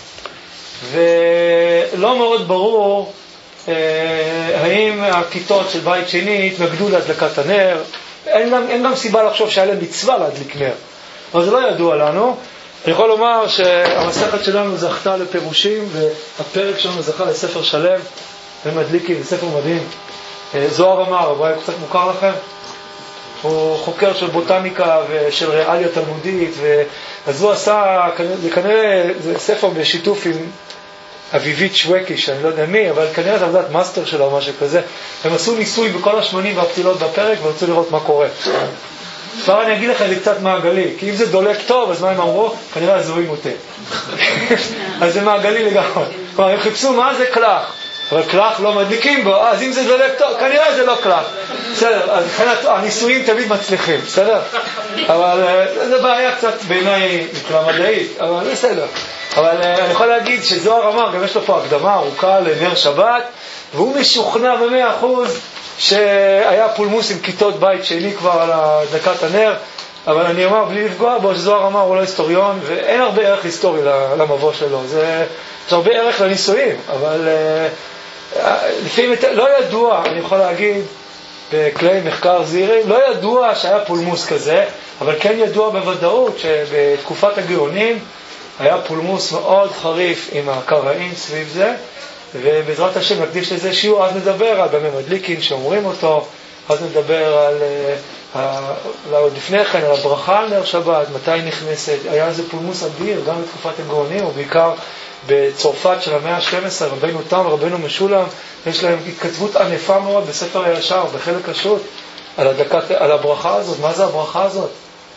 ולא מאוד ברור אה, האם הכיתות של בית שני התנגדו להדלקת הנר. אין גם, אין גם סיבה לחשוב שהיה להם מצווה להדליק נר, אבל זה לא ידוע לנו. אני יכול לומר שהמסכת שלנו זכתה לפירושים, והפרק שלנו זכה לספר שלם ומדליקים, ספר מדהים. אה, זוהר אמר, אבל הוא קצת מוכר לכם? הוא חוקר של בוטניקה ושל ריאליה תלמודית, אז הוא עשה, זה כנראה, זה ספר בשיתוף עם אביבית שווקי, שאני לא יודע מי, אבל כנראה זה עבודת מאסטר שלו או משהו כזה. הם עשו ניסוי בכל השמונים והפתילות בפרק ורצו לראות מה קורה. כבר אני אגיד לך זה קצת מעגלי, כי אם זה דולק טוב, אז מה הם אמרו? כנראה הזוהים אותי. אז זה מעגלי לגמרי. כלומר, הם חיפשו מה זה קלח, אבל קלח לא מדליקים בו, אז אם זה דולק טוב, כנראה זה לא קלח. בסדר, אז הניסויים תמיד מצליחים, בסדר? אבל זה בעיה קצת בעיניי מבחינה מדעית, אבל בסדר. אבל אני יכול להגיד שזוהר אמר, גם יש לו פה הקדמה ארוכה לנר שבת, והוא משוכנע במאה אחוז שהיה פולמוס עם כיתות בית שני כבר על דקת הנר, אבל אני אומר בלי לפגוע בו שזוהר אמר הוא לא היסטוריון, ואין הרבה ערך היסטורי למבוא שלו. זה, יש הרבה ערך לניסויים, אבל לפעמים לא ידוע, אני יכול להגיד בכלי מחקר זהירים, לא ידוע שהיה פולמוס כזה, אבל כן ידוע בוודאות שבתקופת הגאונים היה פולמוס מאוד חריף עם הקראים סביב זה, ובעזרת השם נקדיש לזה שיעור, אז נדבר על במי מדליקין שאומרים אותו, אז נדבר על, עוד לפני כן, על הברכה על נר שבת, מתי נכנסת, היה איזה פולמוס אדיר גם בתקופת הגאונים, ובעיקר בצרפת של המאה ה-שתים עשרה, רבנו תם, רבנו משולם, יש להם התכתבות ענפה מאוד בספר הישר, בחלק השו"ת, על, הדקת, על הברכה הזאת. מה זה הברכה הזאת?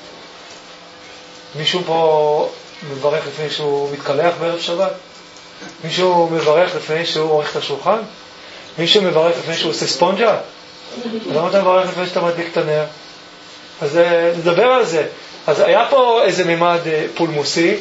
מישהו פה מברך לפני שהוא מתקלח בערב שבת? מישהו מברך לפני שהוא עורך את השולחן? מישהו מברך לפני שהוא עושה ספונג'ה? למה אתה מברך לפני שאתה מדליק את הנר? אז נדבר על זה. אז היה פה איזה מימד פולמוסי,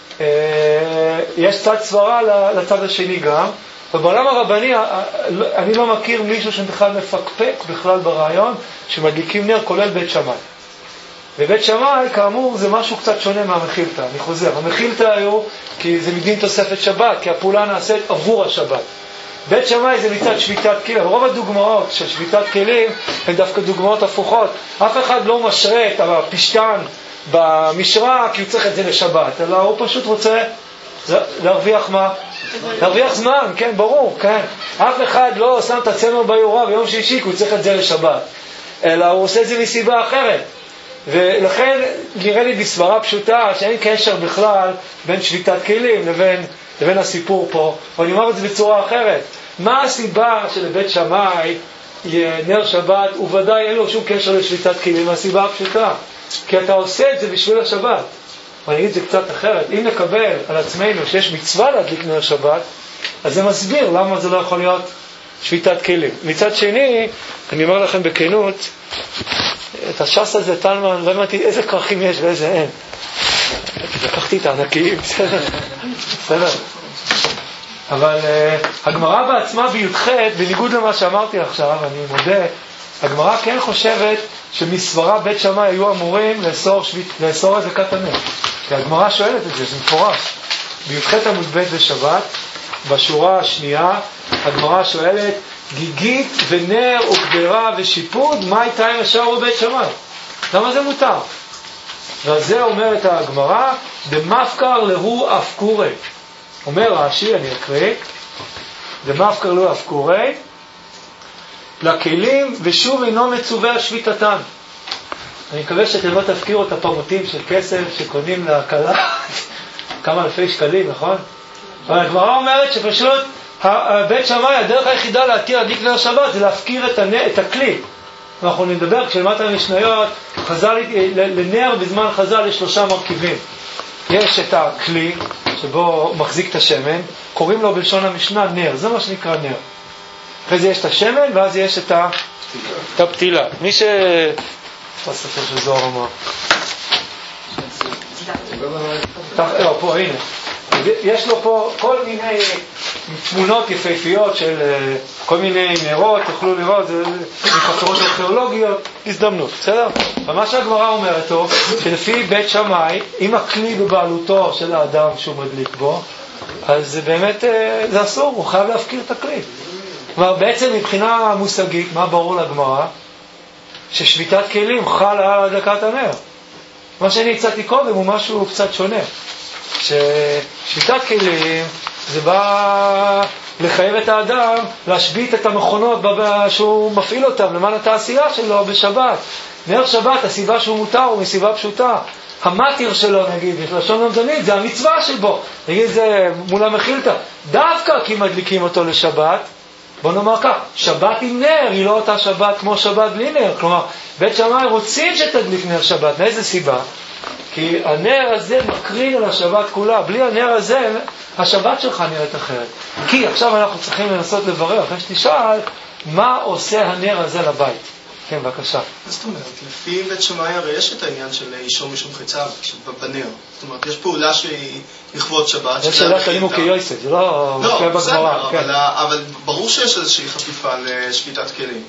יש צד סברה לצד השני גם, ובעולם הרבני אני לא מכיר מישהו שבכלל מפקפק בכלל ברעיון שמדליקים נר כולל בית שמאי. ובית שמאי כאמור זה משהו קצת שונה מהמחילתא. אני חוזר, המחילתא היו כי זה מדין תוספת שבת, כי הפעולה נעשית עבור השבת. בית שמאי זה מצד שביתת כלים. רוב הדוגמאות של שביתת כלים הן דווקא דוגמאות הפוכות. אף אחד לא משרה את הפשטן במשרה כי הוא צריך את זה לשבת, אלא הוא פשוט רוצה להרוויח מה? להרוויח זמן, כן, ברור, כן. אף אחד לא שם את הצמר ביורה ביום שישי כי הוא צריך את זה לשבת, אלא הוא עושה את זה מסיבה אחרת. ולכן נראה לי בסברה פשוטה שאין קשר בכלל בין שביתת כלים לבין, לבין הסיפור פה. ואני אומר את זה בצורה אחרת. מה הסיבה שלבית שמאי נר שבת, וודאי אין לו שום קשר לשביתת כלים? הסיבה הפשוטה, כי אתה עושה את זה בשביל השבת. ואני אגיד את זה קצת אחרת. אם נקבל על עצמנו שיש מצווה להדליק נר שבת, אז זה מסביר למה זה לא יכול להיות שביתת כלים. מצד שני, אני אומר לכם בכנות, את הש"ס הזה, טלמן, לא אמרתי איזה כרכים יש ואיזה אין. לקחתי את הענקיים, בסדר. בסדר. אבל uh, הגמרא בעצמה בי"ח, בניגוד למה שאמרתי עכשיו, אני מודה, הגמרא כן חושבת שמסברה בית שמאי היו אמורים לאסור, לאסור הדלקת הנר. כי הגמרא שואלת את זה, זה מפורש. בי"ח עמוד ב' בשבת, בשורה השנייה, הגמרא שואלת, גיגית ונר וקדרה ושיפוד, מה הייתה עם השאר בבית שמאי? למה זה מותר? ועל זה אומרת הגמרא, דמפקר להו אפקורי. אומר רש"י, אני אקריא, דמפקר להו אפקורי, לכלים ושוב אינו מצווה על שביתתם. אני מקווה שאתם לא תפקירו את הפרמוטים של כסף שקונים להקלה, כמה אלפי שקלים, נכון? אבל הגמרא אומרת שפשוט בית שמאי, הדרך היחידה להתיר להדליק נר שבת זה להפקיר את, הנ... את הכלי. אנחנו נדבר כשלמדת המשניות, חז"ל, לנר בזמן חז"ל יש שלושה מרכיבים. יש את הכלי שבו מחזיק את השמן, קוראים לו בלשון המשנה נר, זה מה שנקרא נר. אחרי זה יש את השמן ואז יש את, ה... את הפתילה. מי ש... פה ספר של זוהר אמר. לא, פה, הנה. יש לו פה כל מיני תמונות יפהפיות של כל מיני נרות, תוכלו לראות, זה מחקרות ארכיאולוגיות, הזדמנות, בסדר? ומה שהגמרא אומרת הוא, שלפי בית שמאי, אם הכלי בבעלותו של האדם שהוא מדליק בו, אז זה באמת, זה אסור, הוא חייב להפקיר את הכלי. כלומר, בעצם מבחינה מושגית, מה ברור לגמרא? ששביתת כלים חל על הדלקת הנר. מה שאני הצעתי קודם הוא משהו קצת שונה. ששביתת כלים זה בא לחייב את האדם להשבית את המכונות שהוא מפעיל אותם למען התעשייה שלו בשבת. נר שבת, הסיבה שהוא מותר הוא מסיבה פשוטה. המטיר שלו, נגיד, יש לשון למדנית, זה המצווה שבו. נגיד, זה מול המחילתא. דווקא כי מדליקים אותו לשבת, בוא נאמר כך, שבת עם נר, היא לא אותה שבת כמו שבת בלי נר. כלומר, בית שמאי רוצים שתדליק נר שבת. מאיזה סיבה? כי הנר הזה מקרין על השבת כולה. בלי הנר הזה, השבת שלך נראית אחרת. כי עכשיו אנחנו צריכים לנסות לברר, אחרי שתשאל, מה עושה הנר הזה לבית? כן, בבקשה. זאת אומרת, לפי בית שמאי הרי יש את העניין של אישור משום חיצה בנר. זאת אומרת, יש פעולה שהיא לכבוד שבת. זה שאלת הנימוק כיוסף, זה לא מופיע בגמרא. אבל ברור שיש איזושהי חפיפה לשביתת כלים.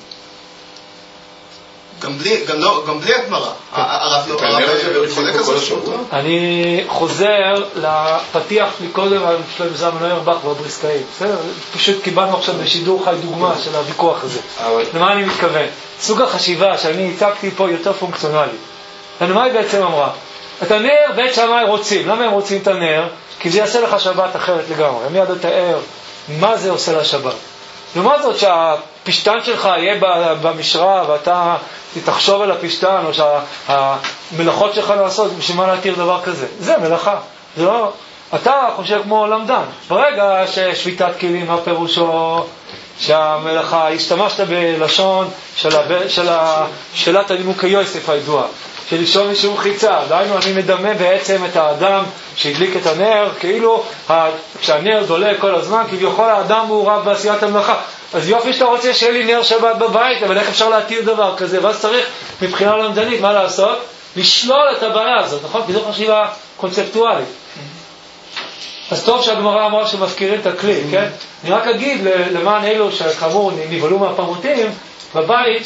גם בלי, גם לא, גם בלי הגמרא. הרב חולק על זה שבוע? אני חוזר לפתיח מקודם על שלמה זלמן אוירבך והבריסקאים. פשוט קיבלנו עכשיו בשידור חי דוגמה של הוויכוח הזה. למה אני מתכוון? סוג החשיבה שאני הצגתי פה יותר פונקציונלי. למה היא בעצם אמרה? את הנר בית שמאי רוצים. למה הם רוצים את הנר? כי זה יעשה לך שבת אחרת לגמרי. הם מיד תאר מה זה עושה לשבת. לעומת זאת שהפשטן שלך יהיה במשרה ואתה תחשוב על הפשטן או שהמלאכות שלך לעשות, בשביל מה להתיר דבר כזה? זה מלאכה. זה לא... אתה חושב כמו למדן. ברגע ששביתת כלים, מה פירושו? שהמלאכה, השתמשת בלשון של, הב... של שאלת הנימוק כיוסף הידועה, של לשון משום חיצה. דהיינו, אני מדמה בעצם את האדם שהדליק את הנר, כאילו כשהנר דולק כל הזמן, כביכול האדם מעורב בעשיית המלאכה. אז יופי שאתה רוצה שיהיה לי נר שבת בבית, אבל איך אפשר להתיר דבר כזה? ואז צריך מבחינה למדנית, מה לעשות? לשלול את הבעיה הזאת, נכון? כי זו חשיבה קונספטואלית. אז טוב שהגמרא אמרה שמזכירים את הכלי, כן? אני רק אגיד למען אלו שכאמור נבהלו מהפרמוטים, בבית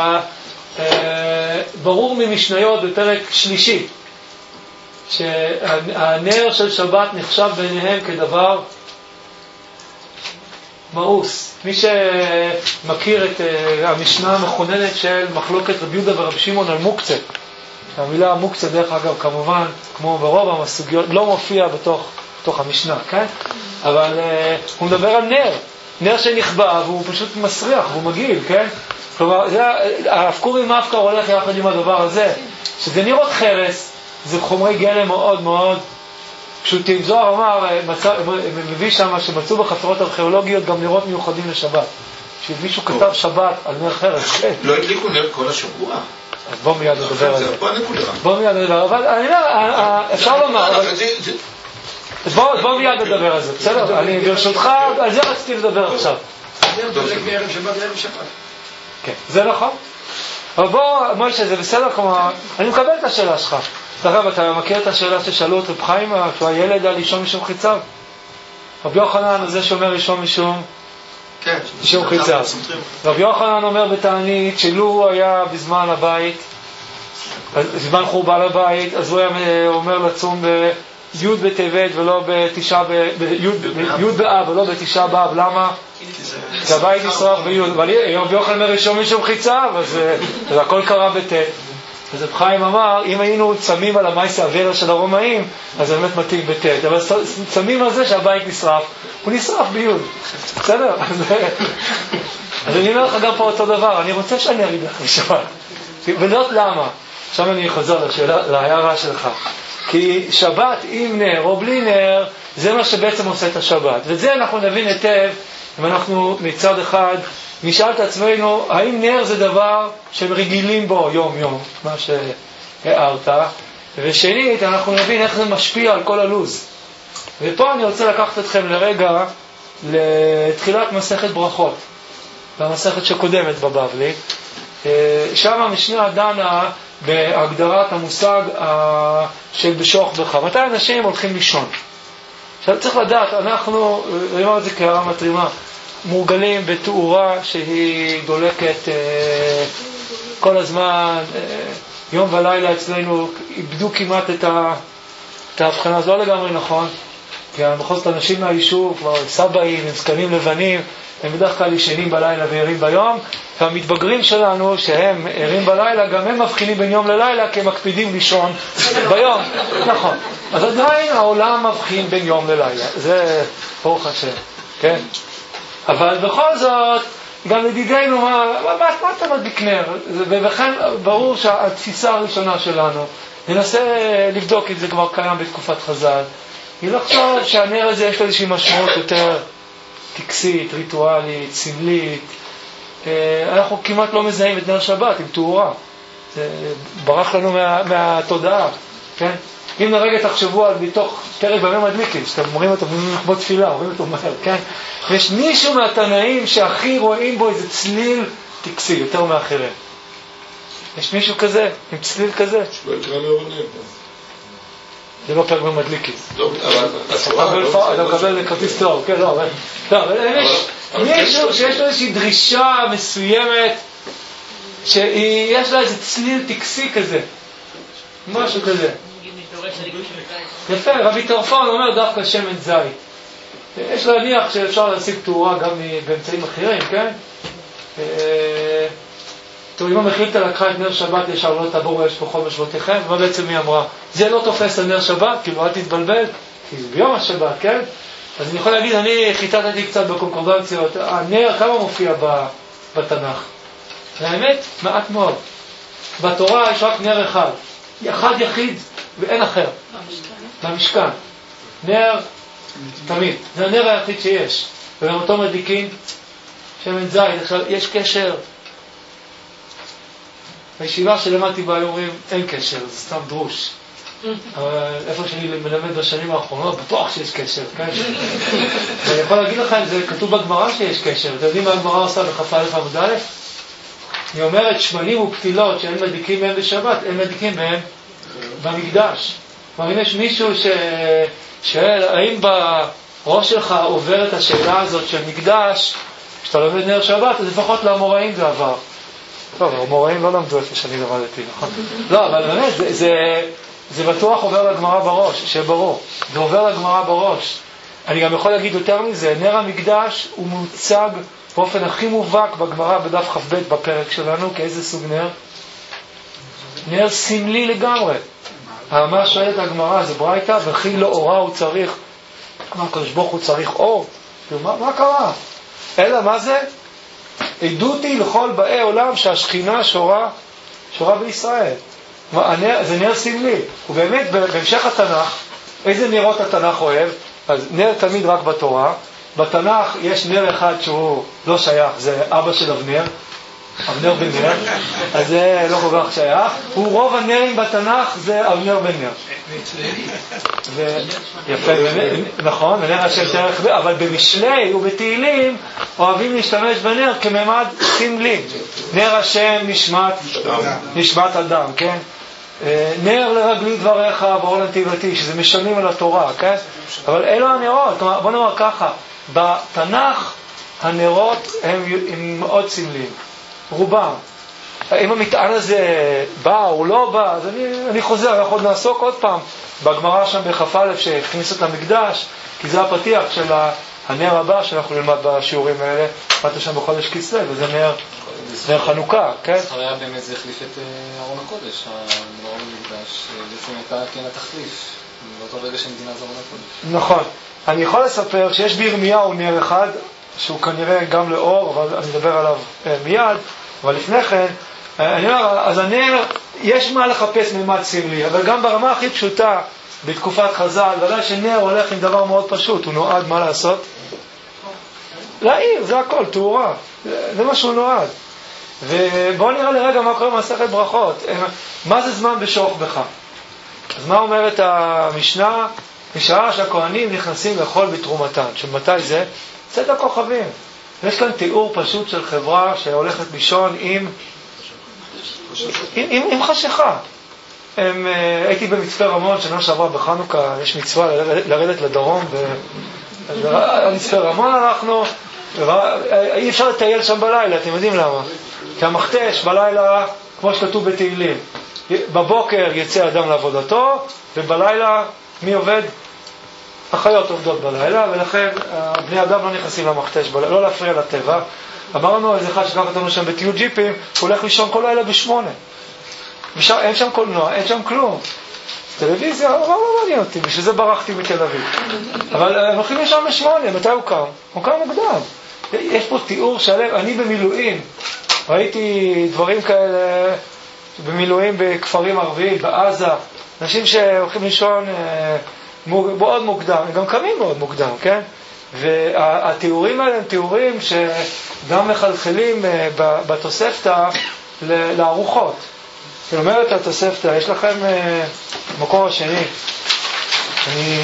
שברור ממשניות בפרק שלישי, שהנר של שבת נחשב ביניהם כדבר מאוס. מי שמכיר את המשנה המכוננת של מחלוקת רבי יהודה ורבי שמעון על מוקצה, המילה מוקצה דרך אגב כמובן כמו ברוב הסוגיות לא מופיע בתוך בתוך המשנה, כן? אבל uh, הוא מדבר על נר, נר שנכבה והוא פשוט מסריח והוא מגעיל, כן? כלומר, האבקור עם האבקר הולך יחד עם הדבר הזה, שזה נראות חרס, זה חומרי גלם מאוד מאוד פשוטים. זוהר אמר, מצא, מביא שם שמצאו בחפרות ארכיאולוגיות גם נרות מיוחדים לשבת. שמישהו כתב שבת על נר חרס, כן? לא הדליקו נר כל השבוע? אז בוא מיד נדבר על זה. פה הנקודה. בוא מיד נדבר, אבל אני לא, אפשר לומר, אבל... אז בוא, בוא מיד נדבר על זה, בסדר? אני ברשותך, על זה רציתי לדבר עכשיו. נר דולק בערב שבת לערב שבת. כן, זה נכון. אבל בוא, מוישה, זה בסדר, כלומר, אני מקבל את השאלה שלך. דרך אתה מכיר את השאלה ששאלו את רב חיים, שהוא הילד על לישון משום חיציו? רבי יוחנן הוא זה שאומר לישון משום משום חיציו. רבי יוחנן אומר בתענית שלו היה בזמן הבית, בזמן חורבן הבית, אז הוא היה אומר לצום ב... י' בטבת ולא בתשעה י' באב ולא בתשעה באב. למה? כי הבית נשרף בי'. אבל רבי יוחנן אומר ראשון משום חיציו, אז הכל קרה בט'. אז רב חיים אמר, אם היינו צמים על המייסה הוורר של הרומאים, אז זה באמת מתאים בט'. אבל צמים על זה שהבית נשרף, הוא נשרף בי'. בסדר? אז אני אומר לך גם פה אותו דבר, אני רוצה שאני אריד לך בשבת. ולא למה? עכשיו אני חוזר להערה שלך. כי שבת עם נר או בלי נר, זה מה שבעצם עושה את השבת. וזה אנחנו נבין היטב, אם אנחנו מצד אחד נשאל את עצמנו, האם נר זה דבר שהם רגילים בו יום יום, מה שהערת, ושנית, אנחנו נבין איך זה משפיע על כל הלוז. ופה אני רוצה לקחת אתכם לרגע לתחילת מסכת ברכות, במסכת שקודמת בבבלי, שם המשנה דנה בהגדרת המושג של בשוך בך. מתי אנשים הולכים לישון? עכשיו צריך לדעת, אנחנו, אני אומר את זה כהערה מתרימה, מורגלים בתאורה שהיא דולקת אה, כל הזמן, אה, יום ולילה אצלנו, איבדו כמעט את, ה, את ההבחנה, זה לא לגמרי נכון, כי בכל זאת אנשים מהיישוב, כבר סבאים, הם זקנים לבנים, הם בדרך כלל ישנים בלילה וערים ביום, והמתבגרים שלנו שהם ערים בלילה, גם הם מבחינים בין יום ללילה, כי הם מקפידים לישון ביום. נכון. אז עדיין העולם מבחין בין יום ללילה. זה ברוך השם. כן? אבל בכל זאת, גם לדידינו, מה, מה, מה אתה מדליק נר? ובכן, ברור שהתפיסה הראשונה שלנו, ננסה לבדוק אם זה כבר קיים בתקופת חז"ל, היא לחשוב שהנר הזה יש לו איזושהי משמעות יותר טקסית, ריטואלית, סמלית. אנחנו כמעט לא מזהים את נר שבת עם תאורה. זה ברח לנו מה, מהתודעה, כן? אם נרגע תחשבו על מתוך פרק בימי מדליקים, שאתם אומרים אותו כמו תפילה, אומרים אותו מהר, כן? ויש מישהו מהתנאים שהכי רואים בו איזה צליל טקסי, יותר מאחרים. יש מישהו כזה, עם צליל כזה? שלא יקרא לעורנים. זה לא פרק במדליקים. לא, אבל... אתה מקבל כרטיס תואר, כן, לא, אבל... לא, אבל יש מישהו שיש לו איזושהי דרישה מסוימת, שיש לה איזה צליל טקסי כזה. משהו כזה. יפה, רבי טרפון אומר דווקא שמן זית. יש להניח שאפשר להשיג תאורה גם באמצעים אחרים, כן? טוב, אם המחילתא לקחה את נר שבת ישר לא תבורו יש פה חול בשבותיכם, מה בעצם היא אמרה? זה לא תופס על נר שבת, כאילו אל תתבלבל, כי זה ביום השבת, כן? אז אני יכול להגיד, אני חיטטתי קצת בקונקורדנציות, הנר כמה מופיע בתנ"ך? האמת, מעט מאוד. בתורה יש רק נר אחד, אחד יחיד ואין אחר. במשכן. נר תמיד, זה הנר היחיד שיש. וגם אותו מדליקין שמן זית. עכשיו, יש קשר. בישיבה שלמדתי בה אומרים, אין קשר, זה סתם דרוש. אבל איפה שאני מלמד בשנים האחרונות, בטוח שיש קשר, כן? ואני יכול להגיד לכם, זה כתוב בגמרא שיש קשר. אתם יודעים מה הגמרא עושה בכ"א עמוד א'? היא אומרת, שמנים ופתילות שאין מדליקים בהם בשבת, אין מדליקים בהם במקדש. כלומר, אם יש מישהו ששואל, האם בראש שלך עובר את השאלה הזאת של מקדש, כשאתה לומד נר שבת, אז לפחות לאמוראים זה עבר. לא, האמוראים לא למדו איפה שאני למדתי, נכון? לא, אבל באמת, זה, זה, זה בטוח עובר לגמרא בראש, שברור. זה עובר לגמרא בראש. אני גם יכול להגיד יותר מזה, נר המקדש הוא מוצג באופן הכי מובהק בגמרא בדף כ"ב בפרק שלנו, כאיזה סוג נר? נר סמלי לגמרי. מה שואלת הגמרא, זה ברייתא, וכי לא אורה הוא צריך, מה הקדוש ברוך הוא צריך אור? מה, מה קרה? אלא מה זה? עדותי לכל באי עולם שהשכינה שורה, שורה בישראל. הנר, זה נר סמלי. ובאמת, בהמשך התנ"ך, איזה נרות התנ"ך אוהב? אז נר תמיד רק בתורה. בתנ"ך יש נר אחד שהוא לא שייך, זה אבא של אבנר, אבנר בן נר, אז זה לא כל כך שייך. הוא רוב הנרים בתנ"ך זה אבנר בן נר. יפה, נכון, ונר השם תארך, אבל במשלי ובתהילים אוהבים להשתמש בנר כממד סמלי. נר השם נשמת, נשמת אדם, כן? נר לרגלי דבריך באור לנתיבתי, שזה משלמים על התורה, כן? אבל אלו הנרות, בוא נאמר ככה, בתנ"ך הנרות הם, הם מאוד סמליים, רובם. אם המטען הזה בא או לא בא, אז אני, אני חוזר, אנחנו עוד נעסוק עוד פעם בגמרא שם בכ"א שהכניס את המקדש, כי זה הפתיח של הנר הבא שאנחנו נלמד בשיעורים האלה, פתח שם בחודש כסלו, וזה נר, נר חנוכה, כן? אחריה באמת זה החליף את ארון הקודש, ארון המקדש, בעצם הייתה כן התחליף, באותו רגע שנתינה זה ארון הקודש. נכון. אני יכול לספר שיש בירמיהו נר אחד, שהוא כנראה גם לאור, אבל אני אדבר עליו מיד, אבל לפני כן, אני אומר, אז הנר, יש מה לחפש ממד סמלי, אבל גם ברמה הכי פשוטה, בתקופת חז"ל, ודאי שנר הולך עם דבר מאוד פשוט, הוא נועד מה לעשות? להעיר, זה הכל, תאורה, זה מה שהוא נועד. ובואו נראה לרגע מה קורה במסכת ברכות, מה זה זמן בשוך בך? אז מה אומרת המשנה? בשעה שהכהנים נכנסים לאכול בתרומתן, שמתי זה? צאת הכוכבים. יש כאן תיאור פשוט של חברה שהולכת לישון עם, עם, עם, עם חשיכה. הם, הייתי במצפה רמון, שנה שעברה בחנוכה, יש מצווה לרדת, לרדת לדרום, במצפה רמון אנחנו, אי אפשר לטייל שם בלילה, אתם יודעים למה? כי המכתש בלילה, כמו שכתוב בתהילים, בבוקר יצא אדם לעבודתו, ובלילה מי עובד? החיות עובדות בלילה, ולכן בני אדם לא נכנסים למכתש בלילה, לא להפריע לטבע. אמרנו איזה אחד שכך אותנו שם בטיול ג'יפים, הוא הולך לישון כל לילה בשמונה. ושם, אין שם קולנוע, אין שם כלום. טלוויזיה, לא, לא מעניין אותי, בשביל זה ברחתי מתל אביב. אבל הם הולכים לישון בשמונה, מתי הוא קם? הוא קם מוקדם. יש פה תיאור שלם, אני במילואים, ראיתי דברים כאלה במילואים בכפרים ערביים, בעזה, אנשים שהולכים לישון מאוד מוקדם, הם גם קמים מאוד מוקדם, כן? והתיאורים האלה הם תיאורים שגם מחלחלים בתוספתא לארוחות. זאת אומרת, התוספתא, יש לכם מקום השני. אני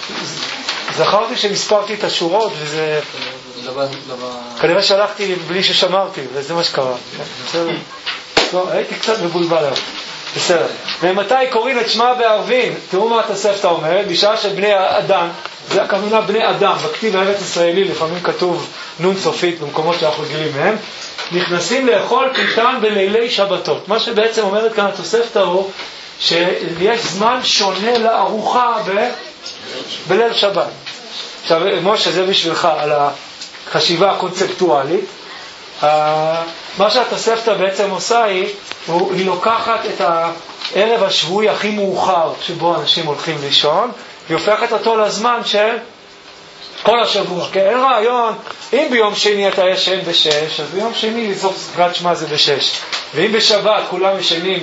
זכרתי שמספרתי את השורות, וזה... כנראה שלחתי בלי ששמרתי, וזה מה שקרה. בסדר? לא, הייתי קצת מבולבל היום. בסדר. ומתי קוראים את שמה בערבין? תראו מה התוספתא אומרת, בשעה של בני אדם, זה הכוונה בני אדם, בכתיב הארץ ישראלי, לפעמים כתוב נון סופית במקומות שאנחנו רגילים מהם, נכנסים לאכול פיתן בלילי שבתות. מה שבעצם אומרת כאן התוספתא הוא, שיש זמן שונה לארוחה ב... בליל שבת. עכשיו, משה, זה בשבילך על החשיבה הקונספטואלית. מה שהתוספתא בעצם עושה היא, היא לוקחת את הערב השבועי הכי מאוחר שבו אנשים הולכים לישון, והיא הופכת אותו לזמן של כל השבוע. כן, אין רעיון, אם ביום שני אתה ישן בשש, אז ביום שני לסוף סגרת שמה זה בשש. ואם בשבת כולם ישנים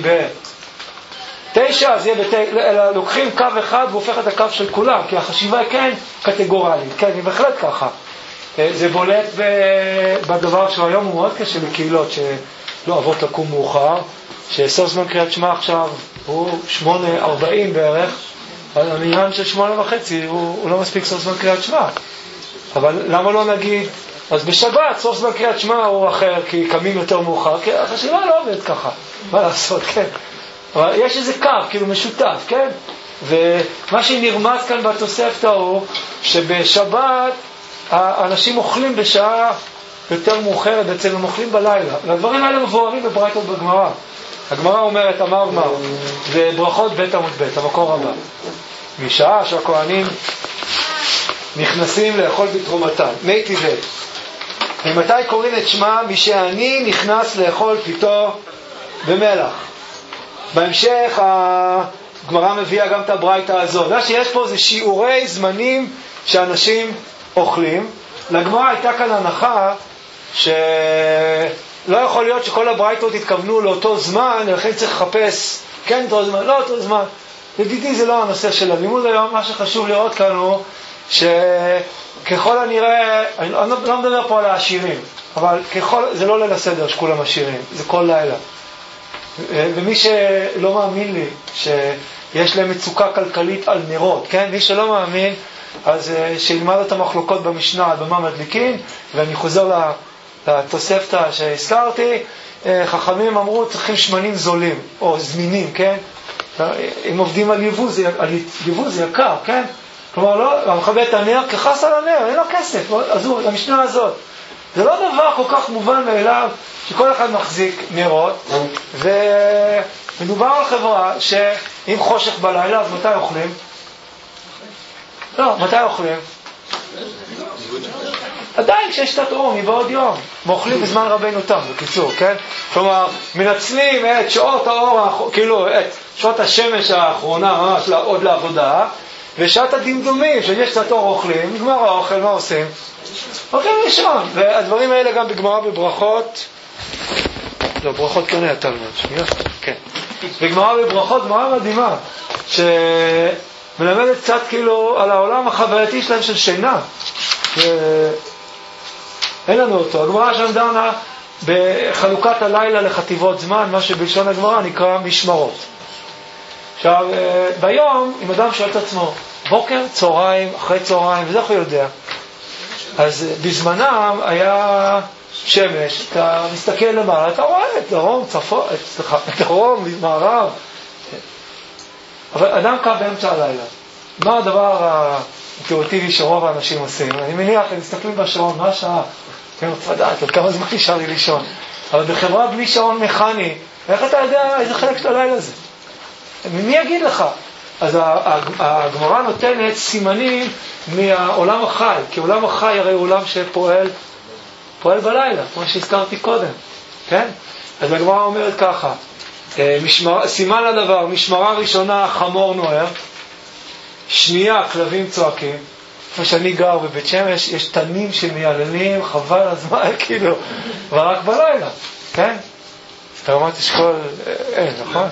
בתשע, אז יהיה בתשע, אלא לוקחים קו אחד והופך את הקו של כולם, כי החשיבה היא כן קטגורלית, כן, היא בהחלט ככה. זה בולט בדבר שהוא היום הוא מאוד קשה בקהילות שלא אוהבות לקום מאוחר, שסוף זמן קריאת שמע עכשיו הוא שמונה ארבעים בערך, אבל המניין של שמונה וחצי הוא, הוא לא מספיק סוף זמן קריאת שמע. אבל למה לא נגיד, אז בשבת סוף זמן קריאת שמע הוא אחר, כי קמים יותר מאוחר, כי החשיבה לא עובדת ככה, מה לעשות, כן. אבל יש איזה קו, כאילו משותף, כן? ומה שנרמז כאן בתוספתא הוא שבשבת האנשים אוכלים בשעה יותר מאוחרת, בעצם הם אוכלים בלילה. והדברים האלה מבוארים בברייתות בגמרא. הגמרא אומרת, אמר מר, זה ברכות בית עמוד בית, המקור הבא. משעה שהכהנים נכנסים לאכול בתרומתם. מי טבעי. ומתי קוראים את שמה? משעני נכנס לאכול פיתו במלח. בהמשך הגמרא מביאה גם את הברייתא הזאת. מה שיש פה זה שיעורי זמנים שאנשים אוכלים. לגמרא הייתה כאן הנחה שלא יכול להיות שכל הברייתות התכוונו לאותו זמן, לכן צריך לחפש כן אותו זמן, לא אותו זמן. לדידי זה לא הנושא של הלימוד היום. מה שחשוב לראות כאן הוא שככל הנראה, אני לא מדבר פה על העשירים, אבל ככל, זה לא ליל הסדר שכולם עשירים, זה כל לילה. ומי שלא מאמין לי שיש להם מצוקה כלכלית על נרות, כן? מי שלא מאמין, אז שילמד את המחלוקות במשנה על במה מדליקין, ואני חוזר לתוספתא שהזכרתי. חכמים אמרו צריכים שמנים זולים או זמינים, כן? אם עובדים על יבוא זה, על יבוא זה יקר, כן? כלומר, לא, המכבה את הנר כחס על הנר, אין לו כסף. אז הוא, למשנה הזאת, זה לא דבר כל כך מובן מאליו שכל אחד מחזיק נרות, ומדובר על חברה שאם חושך בלילה, אז מתי אוכלים? לא, מתי אוכלים? עדיין כשיש תת אור מבעוד יום, ואוכלים בזמן רבינו תם, בקיצור, כן? כלומר, מנצלים את שעות האור, כאילו, את שעות השמש האחרונה, ממש עוד לעבודה, ושעת הדמדומים, שיש קצת אור אוכלים, נגמר האוכל, מה עושים? הולכים לישון. והדברים האלה גם בגמרא בברכות, לא, ברכות כן היה תלמוד, שנייה? כן. בגמרא בברכות, גמרא מדהימה, שמלמדת קצת כאילו על העולם החווייתי שלהם של שינה. אין לנו אותו. הגמרא שם דנה בחלוקת הלילה לחטיבות זמן, מה שבלשון הגמרא נקרא משמרות. עכשיו, ביום, אם אדם שואל את עצמו, בוקר, צהריים, אחרי צהריים, וזה הוא יודע. אז בזמנם היה שמש, אתה מסתכל למעלה, אתה רואה את דרום, צפון, סליחה, את דרום, מערב. אבל אדם קם באמצע הלילה. מה הדבר האינטואיטיבי שרוב האנשים עושים? אני מניח, הם מסתכלים בשעון, מה השעה? אני רוצה לדעת, עוד כמה זמן נשאר לי לישון. אבל בחברה בלי שעון מכני, איך אתה יודע איזה חלק של הלילה זה? מי יגיד לך? אז הגמרא נותנת סימנים מהעולם החי, כי עולם החי הרי עולם שפועל פועל בלילה, כמו שהזכרתי קודם, כן? אז הגמרא אומרת ככה, משמר, סימן לדבר, משמרה ראשונה חמור נוער, שנייה כלבים צועקים, איפה שאני גר בבית שמש, יש תנים שמייללים, חבל הזמן, כאילו, ורק בלילה, כן? ברמת אשכול, אין, נכון?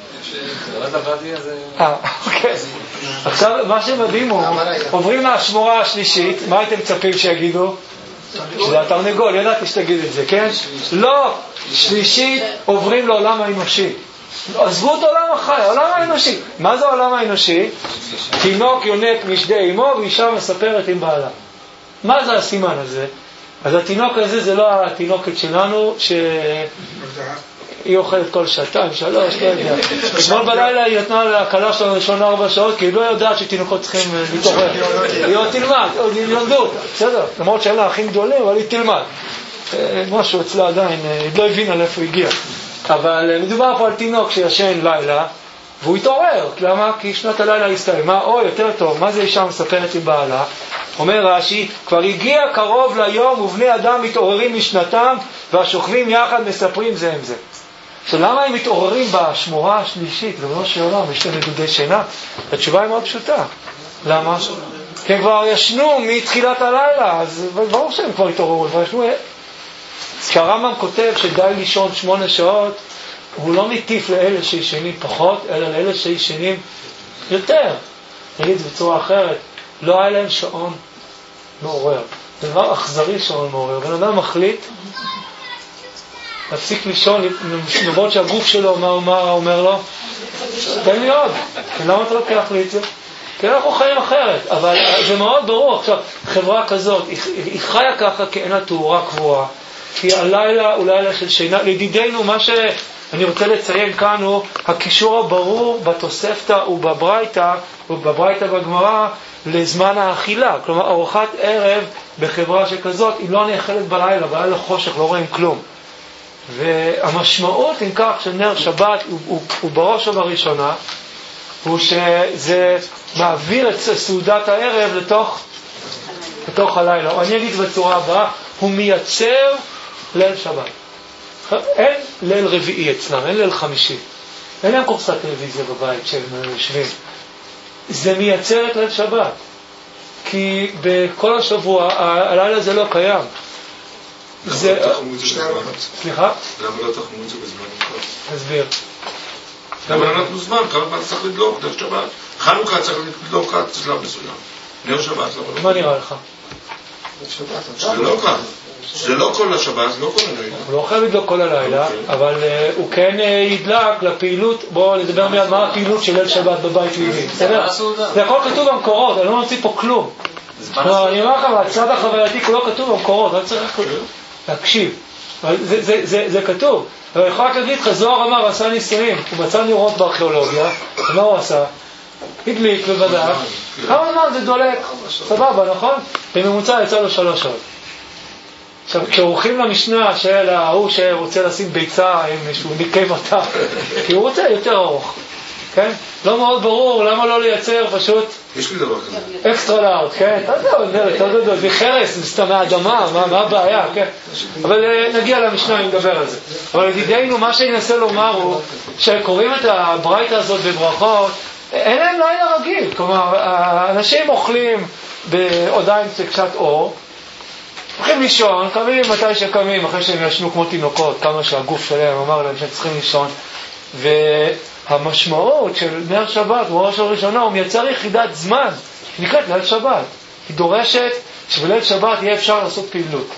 אה, אוקיי. עכשיו, מה שמדהים הוא, עוברים לשמורה השלישית, מה הייתם מצפים שיגידו? שזה התרנגול, ידעתי שתגיד את זה, כן? לא, שלישית עוברים לעולם האנושי. עזבו את עולם החי, העולם האנושי. מה זה העולם האנושי? תינוק יונק משדה אמו ואישה מספרת עם בעלה. מה זה הסימן הזה? אז התינוק הזה זה לא התינוקת שלנו שהיא אוכלת כל שעתיים, שלוש, לא יודע. אתמול בלילה היא נתנה להקלה שלנו ראשון ארבע שעות, כי היא לא יודעת שתינוקות צריכים להתעורר. היא עוד תלמד, עוד ילמדו, בסדר? למרות שאין לה אחים גדולים, אבל היא תלמד. משהו אצלה עדיין, היא לא הבינה לאיפה היא הגיעה. אבל מדובר פה על תינוק שישן לילה, והוא התעורר. למה? כי שנת הלילה הסתיימה, או יותר טוב, מה זה אישה מספרת עם בעלה? אומר רש"י, כבר הגיע קרוב ליום ובני אדם מתעוררים משנתם, והשוכבים יחד מספרים זה עם זה. עכשיו, למה הם מתעוררים בשמורה השלישית? זה לא שעולם, יש להם נדודי שינה. התשובה היא מאוד פשוטה. למה? כי הם כבר ישנו מתחילת הלילה, אז ברור שהם כבר התעוררו, כבר ישנו... כי הרמב"ם כותב שדי לישון שמונה שעות, הוא לא מטיף לאלה שישנים פחות, אלא לאלה שישנים יותר. נגיד בצורה אחרת, לא היה להם שעון מעורר. זה דבר אכזרי שעון מעורר. בן אדם מחליט להפסיק לישון, למרות שהגוף שלו, מה, מה אומר לו? תן לי עוד. למה אתה לוקח לי את זה? כי אנחנו חיים אחרת. אבל זה מאוד ברור. עכשיו, חברה כזאת, היא, היא חיה ככה כי אין לה תאורה קבועה. כי הלילה הוא לילה של שינה. לדידנו, מה שאני רוצה לציין כאן הוא הקישור הברור בתוספתא ובברייתא, ובברייתא בגמרא, לזמן האכילה. כלומר, ארוחת ערב בחברה שכזאת, היא לא נאכלת בלילה, בלילה חושך, לא רואים כלום. והמשמעות, אם כך, של נר שבת, הוא, הוא, הוא בראש ובראשונה, הוא שזה מעביר את סעודת הערב לתוך, לתוך הלילה. או אני אגיד בצורה הבאה, הוא מייצר ליל שבת. אין ליל רביעי אצלם, אין ליל חמישי. אין להם קורסת טלוויזיה בבית שהם יושבים. זה מייצר את ליל שבת. כי בכל השבוע, הלילה זה לא קיים. זה... סליחה? למה לא תחמו את זה בזמן אחד? תסביר. למה אנחנו זמן? כמה פעם צריך לדלוק? נר שבת. חנוכה צריך לדלוק עד שלב מסוים. נר שבת. מה נראה לך? זה לא כך. זה לא כל השבת, לא כל הלילה. הוא לא חייב לדלוק כל הלילה, אבל הוא כן ידלק לפעילות. בואו נדבר מיד מה הפעילות של ליל שבת בבית לילי. זה הכל כתוב במקורות, אני לא מוציא פה כלום. אני אומר לכם, הצד החווייתי כולו כתוב במקורות, לא צריך להקשיב. זה כתוב. אבל יכול רק להגיד לך, זוהר אמר, עשה ניסויים, הוא מצא נרות בארכיאולוגיה, ומה הוא עשה? הדליק ובדק, כמה זמן זה דולק? סבבה, נכון? בממוצע יצא לו שלוש שעות. עכשיו, כשהולכים למשנה של ההוא שרוצה לשים ביצה עם איזשהו ניקי מטה, כי הוא רוצה יותר ארוך, כן? לא מאוד ברור למה לא לייצר פשוט יש לי דבר כזה אקסטרה לארד, כן? אתה יודע, אתה יודע, זה חרס, זה סתם מהאדמה, מה הבעיה, כן? אבל נגיע למשנה, אני מדבר על זה. אבל ידידנו, מה שאני אנסה לומר הוא שקוראים את הברייתא הזאת בברכות, אין להם לילה רגיל, כלומר, האנשים אוכלים בעודיים קצת אור, הולכים לישון, קמים מתי שקמים, אחרי שהם ישנו כמו תינוקות, כמה שהגוף שלהם אמר להם שהם צריכים לישון, והמשמעות של נר שבת, בראש הראשונה, הוא מייצר יחידת זמן, שנקראת ליל שבת. היא דורשת שבליל שבת יהיה אפשר לעשות פעילות.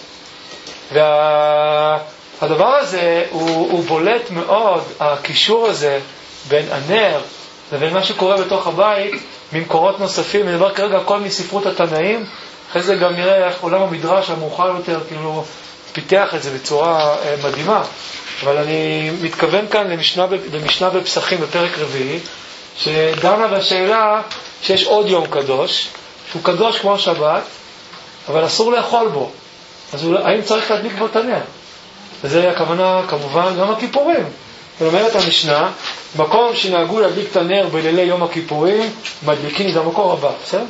והדבר הזה הוא, הוא בולט מאוד, הקישור הזה בין הנר לבין מה שקורה בתוך הבית, ממקורות נוספים. אני מדבר כרגע הכל מספרות התנאים, אחרי זה גם נראה איך עולם המדרש המאוחר יותר כאילו פיתח את זה בצורה אה, מדהימה. אבל אני מתכוון כאן למשנה, למשנה בפסחים בפרק רביעי, שדנה בשאלה שיש עוד יום קדוש, שהוא קדוש כמו שבת, אבל אסור לאכול בו. אז האם צריך להדליק בו את הנר? וזה הכוונה כמובן גם הכיפורים. ואומרת המשנה, מקום שנהגו להדליק את הנר בלילי יום הכיפורים, מדליקים, זה המקור הבא, בסדר?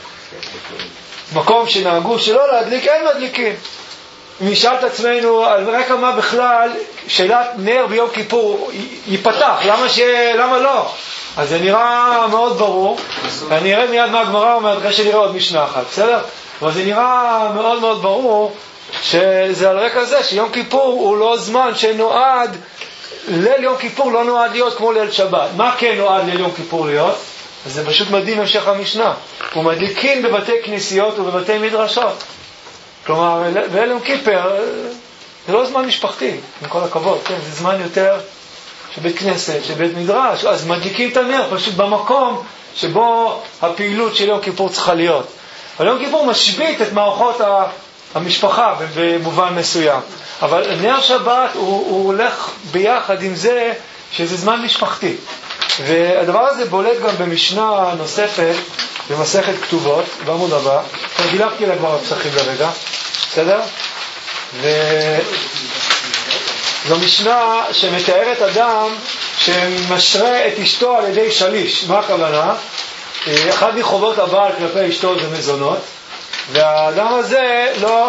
מקום שנהגו שלא להדליק, אין מדליקים. אם נשאל את עצמנו על רקע מה בכלל, שאלת נר ביום כיפור ייפתח, למה, ש... למה לא? אז זה נראה מאוד ברור, אני אראה מיד מהגמרא אומרת, אחרי שנראה עוד משנה אחת, בסדר? אבל זה נראה מאוד מאוד ברור שזה על רקע זה שיום כיפור הוא לא זמן שנועד, ליל יום כיפור לא נועד להיות כמו ליל שבת. מה כן נועד ליל יום כיפור להיות? אז זה פשוט מדהים המשך המשנה. הוא מדליקים בבתי כנסיות ובבתי מדרשות. כלומר, ליל יום כיפר זה לא זמן משפחתי, עם כל הכבוד, כן? זה זמן יותר שבית כנסת, שבית מדרש, אז מדליקים את הנר פשוט במקום שבו הפעילות של יום כיפור צריכה להיות. אבל יום כיפור משבית את מערכות המשפחה במובן מסוים. אבל נר שבת הוא, הוא הולך ביחד עם זה שזה זמן משפחתי. והדבר הזה בולט גם במשנה נוספת במסכת כתובות, בעמוד הבא. דילגתי לה כבר הפסחים לרגע, בסדר? וזו משנה שמתארת אדם שמשרה את אשתו על ידי שליש. מה הכוונה? אחד מחובות הבעל כלפי אשתו זה מזונות, והאדם הזה לא,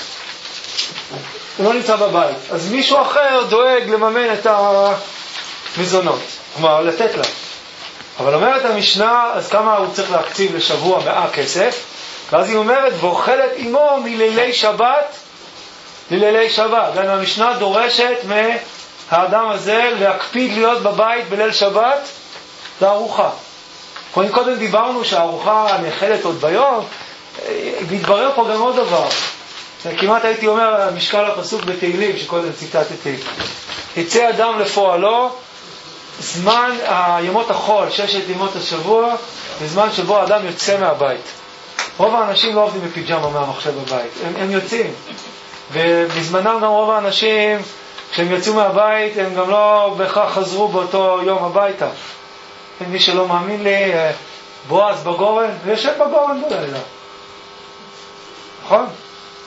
לא נמצא בבית. אז מישהו אחר דואג לממן את המזונות, כלומר לתת לה. אבל אומרת המשנה, אז כמה הוא צריך להקציב לשבוע? מאה כסף. ואז היא אומרת, ואוכלת עמו מלילי שבת ללילי שבת. גם המשנה דורשת מהאדם הזה להקפיד להיות בבית בליל שבת לארוחה. קודם דיברנו שהארוחה נאכלת עוד ביום, והתברר פה גם עוד דבר. כמעט הייתי אומר משקל הפסוק בתהילים שקודם ציטטתי. יצא אדם לפועלו, זמן ימות החול, ששת ימות השבוע, בזמן שבו האדם יוצא מהבית. רוב האנשים לא עובדים בפיג'מה מהמחשב בבית, הם, הם יוצאים. ובזמנם גם רוב האנשים, כשהם יצאו מהבית, הם גם לא בהכרח חזרו באותו יום הביתה. מי שלא מאמין לי, בועז בגורן, ויושב בגורן בלילה. נכון?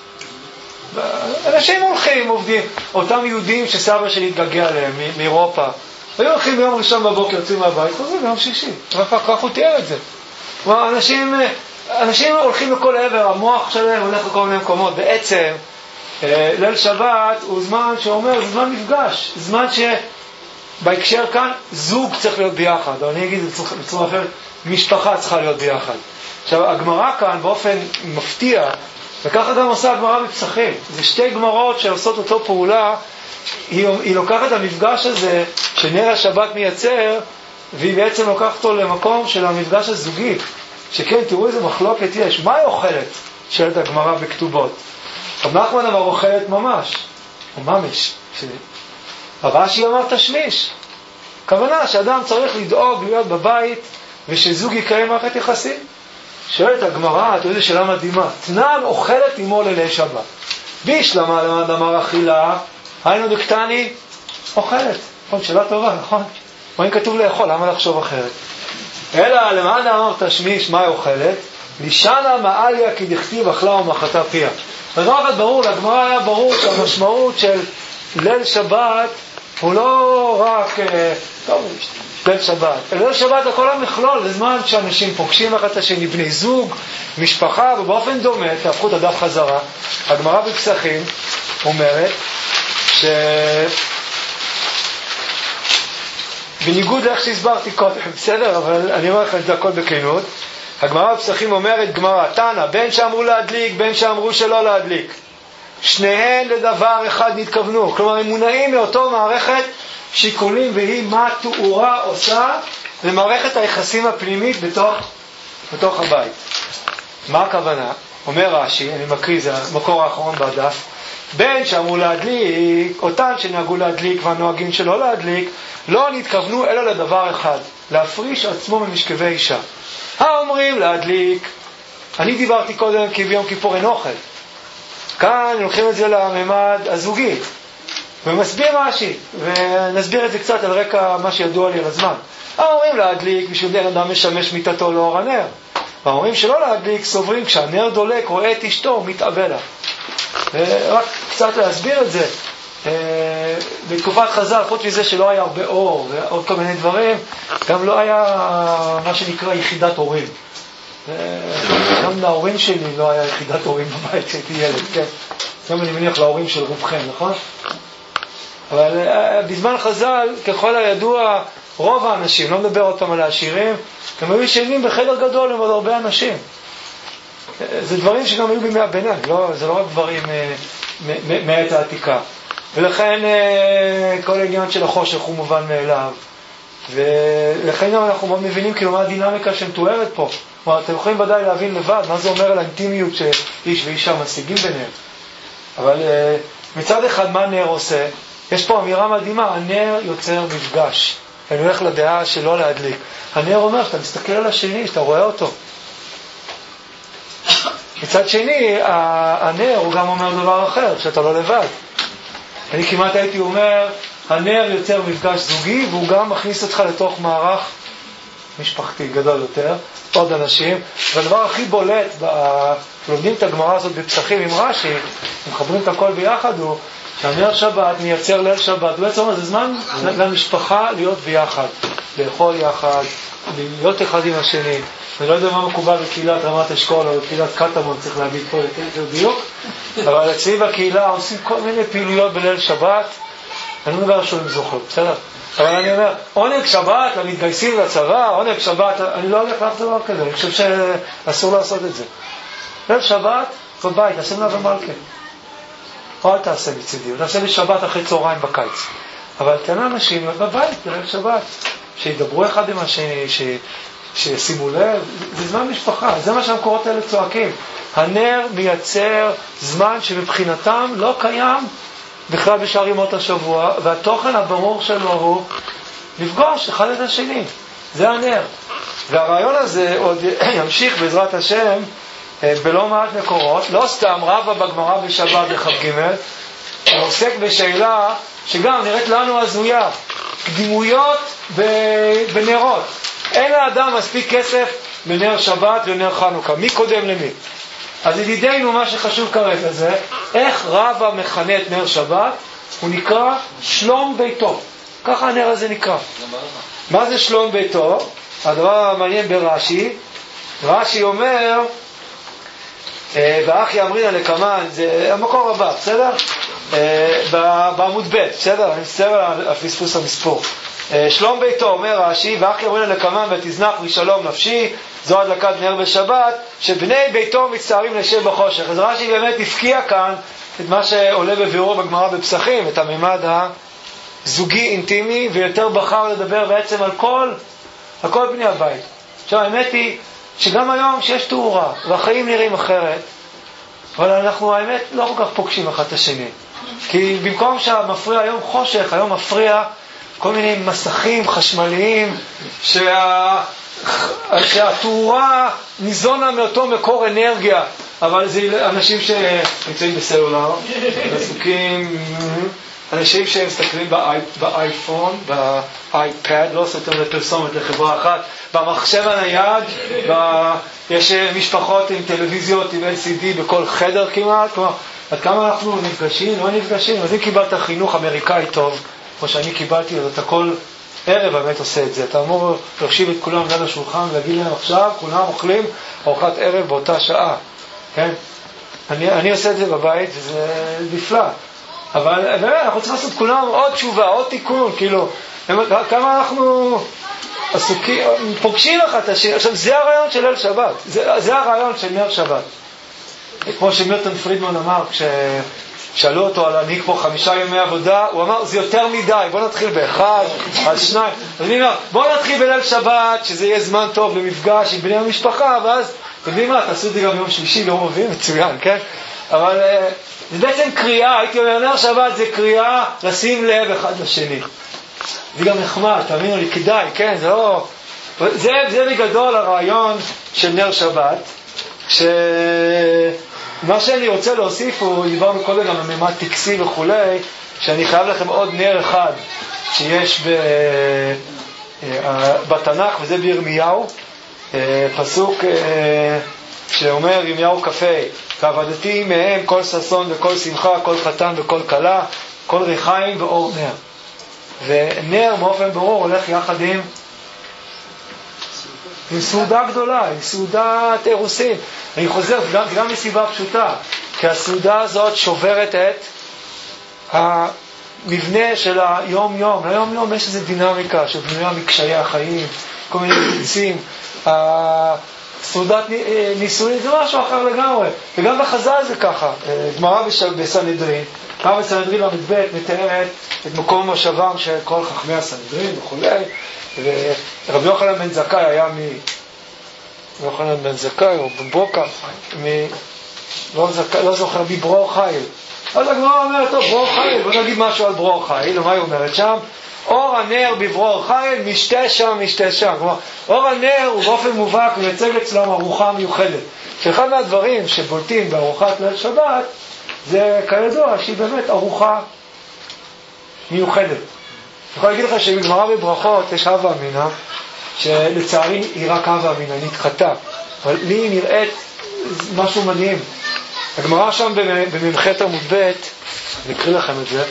אנשים הולכים, עובדים. אותם יהודים שסבא שלי התגעגע עליהם מאירופה, היו הולכים ביום ראשון בבוקר, יוצאים מהבית, חוזרים ביום שישי. כך הוא תיאר את זה. אנשים, אנשים הולכים לכל עבר, המוח שלהם הולך לכל מיני מקומות. בעצם, ליל שבת הוא זמן שאומר, זה זמן מפגש, זמן שבהקשר כאן זוג צריך להיות ביחד, או אני אגיד בצורה אחרת, משפחה צריכה להיות ביחד. עכשיו, הגמרא כאן באופן מפתיע, וככה גם עושה הגמרא בפסחים, זה שתי גמרות שעושות אותו פעולה, היא, היא לוקחת את המפגש הזה שנר השבת מייצר, והיא בעצם לוקחת אותו למקום של המפגש הזוגי, שכן, תראו איזה מחלוקת יש, מה היא אוכלת? שואלת הגמרא בכתובות. רב נחמן אמר אוכלת ממש, או ממש, רש"י אמר תשמיש. כוונה שאדם צריך לדאוג להיות בבית ושזוג יקיים מערכת יחסים. שואלת הגמרא, אתה יודע שאלה מדהימה, תנן אוכלת עמו לילי שבת. בישלמה למד אמר אכילה, היינו דקטני, אוכלת. נכון, שאלה טובה, נכון? מה אם כתוב לאכול, למה לחשוב אחרת? אלא למד אמר תשמיש, מה היא אוכלת? לישנה מעליה כי דכתיב אכלה ומחתה פיה. בדבר אחד ברור, לגמרא היה ברור שהמשמעות של ליל שבת הוא לא רק טוב, ליל שבת. ליל שבת זה כל המכלול, זה זמן שאנשים פוגשים אחד את השני, בני זוג, משפחה, ובאופן דומה, תהפכו את הדף חזרה. הגמרא בפסחים אומרת ש... בניגוד לאיך שהסברתי קודם, בסדר, אבל אני אומר לכם את זה הכל בכנות. הגמרא בפסחים אומרת, גמרא, תנא, בין שאמרו להדליק, בין שאמרו שלא להדליק. שניהם לדבר אחד נתכוונו. כלומר, הם מונעים מאותו מערכת שיקולים, והיא מה תאורה עושה למערכת היחסים הפנימית בתוך, בתוך הבית. מה הכוונה? אומר רש"י, אני מקריא, זה המקור האחרון בדף, בין שאמרו להדליק, אותן שנהגו להדליק והנוהגים שלא להדליק, לא נתכוונו אלא לדבר אחד, להפריש עצמו ממשכבי אישה. האומרים להדליק, אני דיברתי קודם כי ביום כיפור אין אוכל. כאן לוקחים את זה לממד הזוגי, ומסביר רש"י, ונסביר את זה קצת על רקע מה שידוע לי על הזמן. האומרים להדליק, בשביל בן אדם משמש מיטתו לאור הנר. והאומרים שלא להדליק, סוברים כשהנר דולק, רואה את אשתו, מתאבל לה. רק קצת להסביר את זה. בתקופת חז"ל, חוץ מזה שלא היה הרבה אור ועוד כל מיני דברים, גם לא היה מה שנקרא יחידת הורים. גם להורים שלי לא היה יחידת הורים בבית כשהייתי ילד, כן? גם אני מניח להורים של רובכם, נכון? אבל בזמן חז"ל, ככל הידוע, רוב האנשים, לא מדבר עוד פעם על העשירים, הם היו ישנים בחדר גדול עם עוד הרבה אנשים. זה דברים שגם היו בימי הביניים, לא, זה לא רק דברים מעת העתיקה. ולכן כל העניין של החושך הוא מובן מאליו. ולכן גם אנחנו מאוד מבינים כאילו מה הדינמיקה שמתוארת פה. כלומר, אתם יכולים ודאי להבין לבד מה זה אומר על האינטימיות שאיש ואישה משיגים ביניהם. אבל מצד אחד מה נר עושה? יש פה אמירה מדהימה, הנר יוצר מפגש. אני הולך לדעה שלא להדליק. הנר אומר שאתה מסתכל על השני, שאתה רואה אותו. מצד שני, הנר הוא גם אומר דבר אחר, שאתה לא לבד. אני כמעט הייתי אומר, הנר יוצר מפגש זוגי, והוא גם מכניס אותך לתוך מערך משפחתי גדול יותר, עוד אנשים. והדבר הכי בולט, לומדים את הגמרא הזאת בפסחים עם רש"י, מחברים את הכל ביחד, הוא שהנר שבת מייצר ליל שבת. בעצם זה זמן למשפחה להיות ביחד, לאכול יחד, להיות אחד עם השני. אני לא יודע מה מקובל בקהילת רמת אשכול או בקהילת קטמון, צריך להגיד פה יותר דיוק, אבל אצלי בקהילה עושים כל מיני פעילויות בליל שבת. אני לא מדבר שום זוכר, בסדר? אבל אני אומר, עונג שבת למתגייסים לצבא, עונג שבת, אני לא הולך לאף דבר כזה, אני חושב שאסור לעשות את זה. ליל שבת בבית, עושים לה במלכה. או אל תעשה מצידי, תעשה לי שבת אחרי צהריים בקיץ. אבל תן אנשים להיות בבית, ליל שבת, שידברו אחד עם השני, ש... שישימו לב, זה זמן משפחה, זה מה שהמקורות האלה צועקים. הנר מייצר זמן שמבחינתם לא קיים בכלל בשאר ימות השבוע, והתוכן הברור שלו הוא לפגוש אחד את השני. זה הנר. והרעיון הזה עוד ימשיך בעזרת השם בלא מעט מקורות. לא סתם רבא בגמרא בשבת בחג ג' עוסק בשאלה שגם נראית לנו הזויה, קדימויות בנרות. אין לאדם מספיק כסף בנר שבת ונר חנוכה, מי קודם למי? אז ידידינו, מה שחשוב כרגע זה איך רבא מכנה את נר שבת. הוא נקרא שלום ביתו, ככה הנר הזה נקרא. מה זה שלום ביתו? הדבר המעניין ברש"י, רש"י אומר ואחי אמרינא לקמן, זה המקור הבא, בסדר? בעמוד ב', בסדר? אני מצטער על הפספוס המספור. שלום ביתו, אומר רש"י, ואחי אמרינא לקמן ותזנח משלום נפשי, זו הדלקת נר בשבת, שבני ביתו מצטערים לשב בחושך. אז רש"י באמת הפקיע כאן את מה שעולה בביאור בגמרא בפסחים, את הממד הזוגי אינטימי, ויותר בחר לדבר בעצם על כל, על כל בני הבית. עכשיו האמת היא שגם היום שיש תאורה והחיים נראים אחרת, אבל אנחנו האמת לא כל כך פוגשים אחד את השני. כי במקום שהמפריע היום חושך, היום מפריע כל מיני מסכים חשמליים שה... שהתאורה ניזונה מאותו מקור אנרגיה, אבל זה אנשים שנמצאים בסלולר, עסוקים, אנשים שמסתכלים באייפון, באייפד, לא עושה יותר לפרסומת לחברה אחת, במחשב הנייד, יש משפחות עם טלוויזיות, עם אל סי די בכל חדר כמעט. כלומר, עד כמה אנחנו נפגשים, לא נפגשים. אז אם קיבלת חינוך אמריקאי טוב, כמו שאני קיבלתי, אז אתה כל ערב באמת עושה את זה. אתה אמור להושיב את כולם ליד השולחן ולהגיד להם עכשיו, כולם אוכלים ארוחת ערב באותה שעה. כן? אני, אני עושה את זה בבית, וזה נפלא. אבל באמת, אנחנו צריכים לעשות כולם עוד תשובה, עוד תיקון, כאילו, כמה אנחנו עסוקים, פוגשים אחד את השני. עכשיו, זה הרעיון של ליל שבת, זה, זה הרעיון של נר שבת. כמו שמילטון פרידמן אמר, כששאלו אותו על אני פה חמישה ימי עבודה, הוא אמר, זה יותר מדי, בוא נתחיל באחד, על שניים. אז אני אומר, בוא נתחיל בליל שבת, שזה יהיה זמן טוב למפגש עם בני המשפחה, ואז, אתם יודעים מה, תעשו את זה גם יום שלישי, לא מבין, מצוין, כן? אבל זה בעצם קריאה, הייתי אומר, נר שבת זה קריאה לשים לב אחד לשני. זה גם נחמד, תאמינו לי, כדאי, כן, זה לא... זה, זה בגדול הרעיון של נר שבת, שמה שאני רוצה להוסיף הוא, דיברנו קודם גם בממד טקסי וכולי, שאני חייב לכם עוד נר אחד שיש ב... בתנ"ך, וזה בירמיהו, פסוק שאומר ירמיהו כ"ה, ועבדתי מהם כל ששון וכל שמחה, כל חתן וכל כלה, כל ריחיים ואור נר. ונר באופן ברור הולך יחד עם עם סעודה גדולה, עם סעודת אירוסין. אני חוזר, גם, גם מסיבה פשוטה, כי הסעודה הזאת שוברת את המבנה של היום-יום. ליום-יום יש איזו דינמיקה שבנויה מקשיי החיים, כל מיני ניצים. סעודת נישואין זה משהו אחר לגמרי. וגם בחז"ל זה ככה. גמרא בסנהדרין, גמרא בסנהדרין למ"ב מתארת את מקום מושבם של כל חכמי הסנהדרין וכו'. ורבי יוחנן בן זכאי היה מ... רבי יוחנן בן זכאי או בן ברוקה, מ... לא, זכ... לא זוכר, מברור חיל. אז הגמרא אומרת, טוב, ברור חיל, בוא נגיד משהו על ברור חיל. ומה היא אומרת שם? אור הנר בברור חיל, משתה שם, משתה שם. כלומר, אור הנר הוא באופן מובהק מייצג אצלם ארוחה מיוחדת. שאחד מהדברים שבולטים בארוחת ליל שבת, זה כידוע שהיא באמת ארוחה מיוחדת. אני יכול להגיד לך שבגמרא בברכות יש הווה אמינא, שלצערי היא רק הווה אמינא, נדחתה. אבל לי נראית משהו מדהים. הגמרא שם בממחת עמוד ב', נקריא לכם את זה.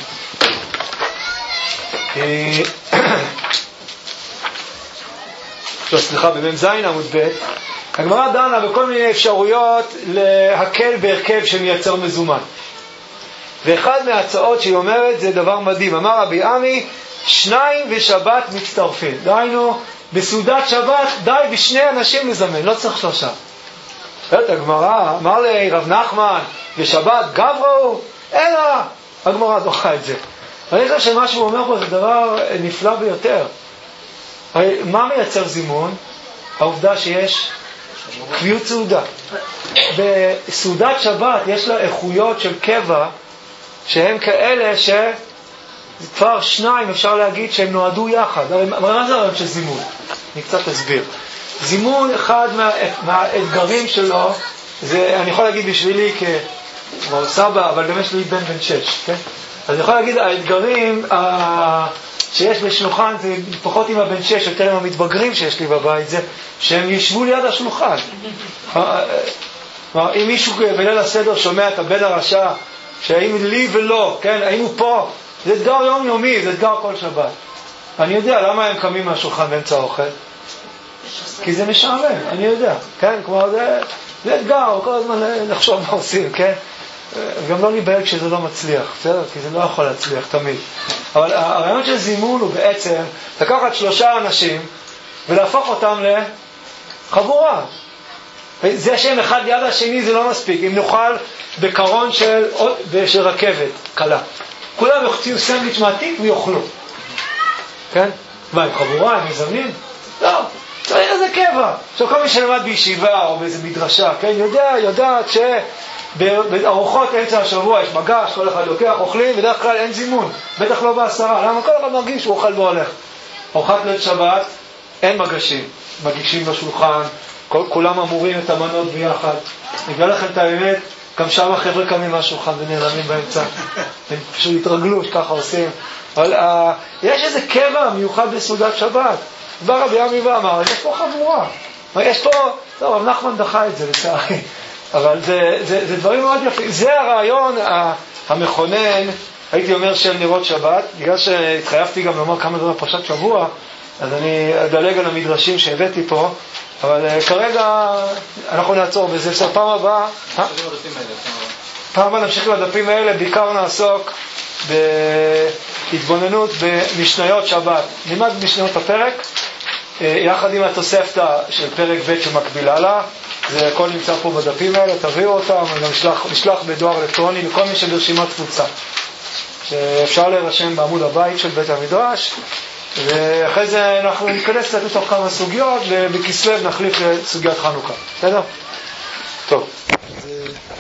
לא, סליחה, במ"ז עמוד ב', הגמרא דנה בכל מיני אפשרויות להקל בהרכב שמייצר מזומן. ואחד מההצעות שהיא אומרת זה דבר מדהים. אמר רבי עמי, שניים ושבת מצטרפים. דהיינו, בסעודת שבת די בשני אנשים לזמן, לא צריך שלושה. את הגמרא, אמר לי רב נחמן, בשבת גברו, אלא הגמרא דוחה את זה. אני חושב שמה שהוא אומר פה זה דבר נפלא ביותר. מה מייצר זימון? העובדה שיש קביעות סעודה. בסעודת שבת יש לה איכויות של קבע שהן כאלה שכבר שניים אפשר להגיד שהם נועדו יחד. אבל מה זה הרעיון של זימון? אני קצת אסביר. זימון, אחד מה, מהאתגרים שלו, זה, אני יכול להגיד בשבילי כבר סבא, אבל גם יש לי בן בן שש, כן? אז אני יכול להגיד, האתגרים ה... שיש בשולחן, זה פחות עם הבן שש, יותר עם המתבגרים שיש לי בבית, זה שהם ישבו ליד השולחן. אם מישהו בליל הסדר שומע את הבן הרשע, שהאם לי ולא, כן? האם הוא פה? זה אתגר יומיומי, זה אתגר כל שבת. אני יודע למה הם קמים מהשולחן באמצע האוכל. כי זה משעמם, אני יודע, כן? כלומר, זה, זה אתגר, כל הזמן לחשוב מה עושים, כן? גם לא להיבהל כשזה לא מצליח, בסדר? כי זה לא יכול להצליח תמיד. אבל הרעיון של זימון הוא בעצם לקחת שלושה אנשים ולהפוך אותם לחבורה. זה שהם אחד ליד השני זה לא מספיק. אם נוכל בקרון של, של רכבת קלה, כולם יחציו סנדוויץ' מעתיק ויאכלו. כן? מה, הם חבורה? הם מזמנים? לא. צריך איזה קבע. עכשיו כל מי שלמד בישיבה או באיזה מדרשה, כן? יודע, יודעת שבארוחות אמצע השבוע יש מגש, כל אחד לוקח, אוכלים, בדרך כלל אין זימון. בטח לא בעשרה. למה? כל אחד מרגיש שהוא אוכל והולך. ארוחת ליל שבת, אין מגשים. מגישים בשולחן, כל, כולם אמורים את המנות ביחד. נגלה לכם את האמת, גם שם החבר'ה קמים מהשולחן ונעלמים באמצע. הם פשוט התרגלו שככה עושים. אבל uh, יש איזה קבע מיוחד בסעודת שבת. בא רבי עמי ואמר, יש פה חבורה. יש פה, לא, רב נחמן דחה את זה לצערי. אבל זה, זה, זה דברים מאוד יפים. זה הרעיון המכונן, הייתי אומר, של נרות שבת. בגלל שהתחייבתי גם לומר כמה דברים פרשת שבוע, אז אני אדלג על המדרשים שהבאתי פה. אבל uh, כרגע אנחנו נעצור בזה. בסדר, פעם הבאה, אה? פעם הבאה נמשיך לדפים האלה, בעיקר נעסוק בהתבוננות במשניות שבת. נלמד משניות הפרק, יחד עם התוספתא של פרק ב' שמקבילה לה. זה הכל נמצא פה בדפים האלה, תביאו אותם, וגם נשלח, נשלח בדואר אלקטרוני לכל מי שברשימת תפוצה. שאפשר להירשם בעמוד הבית של בית המדרש, ואחרי זה אנחנו ניכנס קצת לתוך כמה סוגיות, ובכסלו נחליף לסוגיית חנוכה. בסדר? טוב.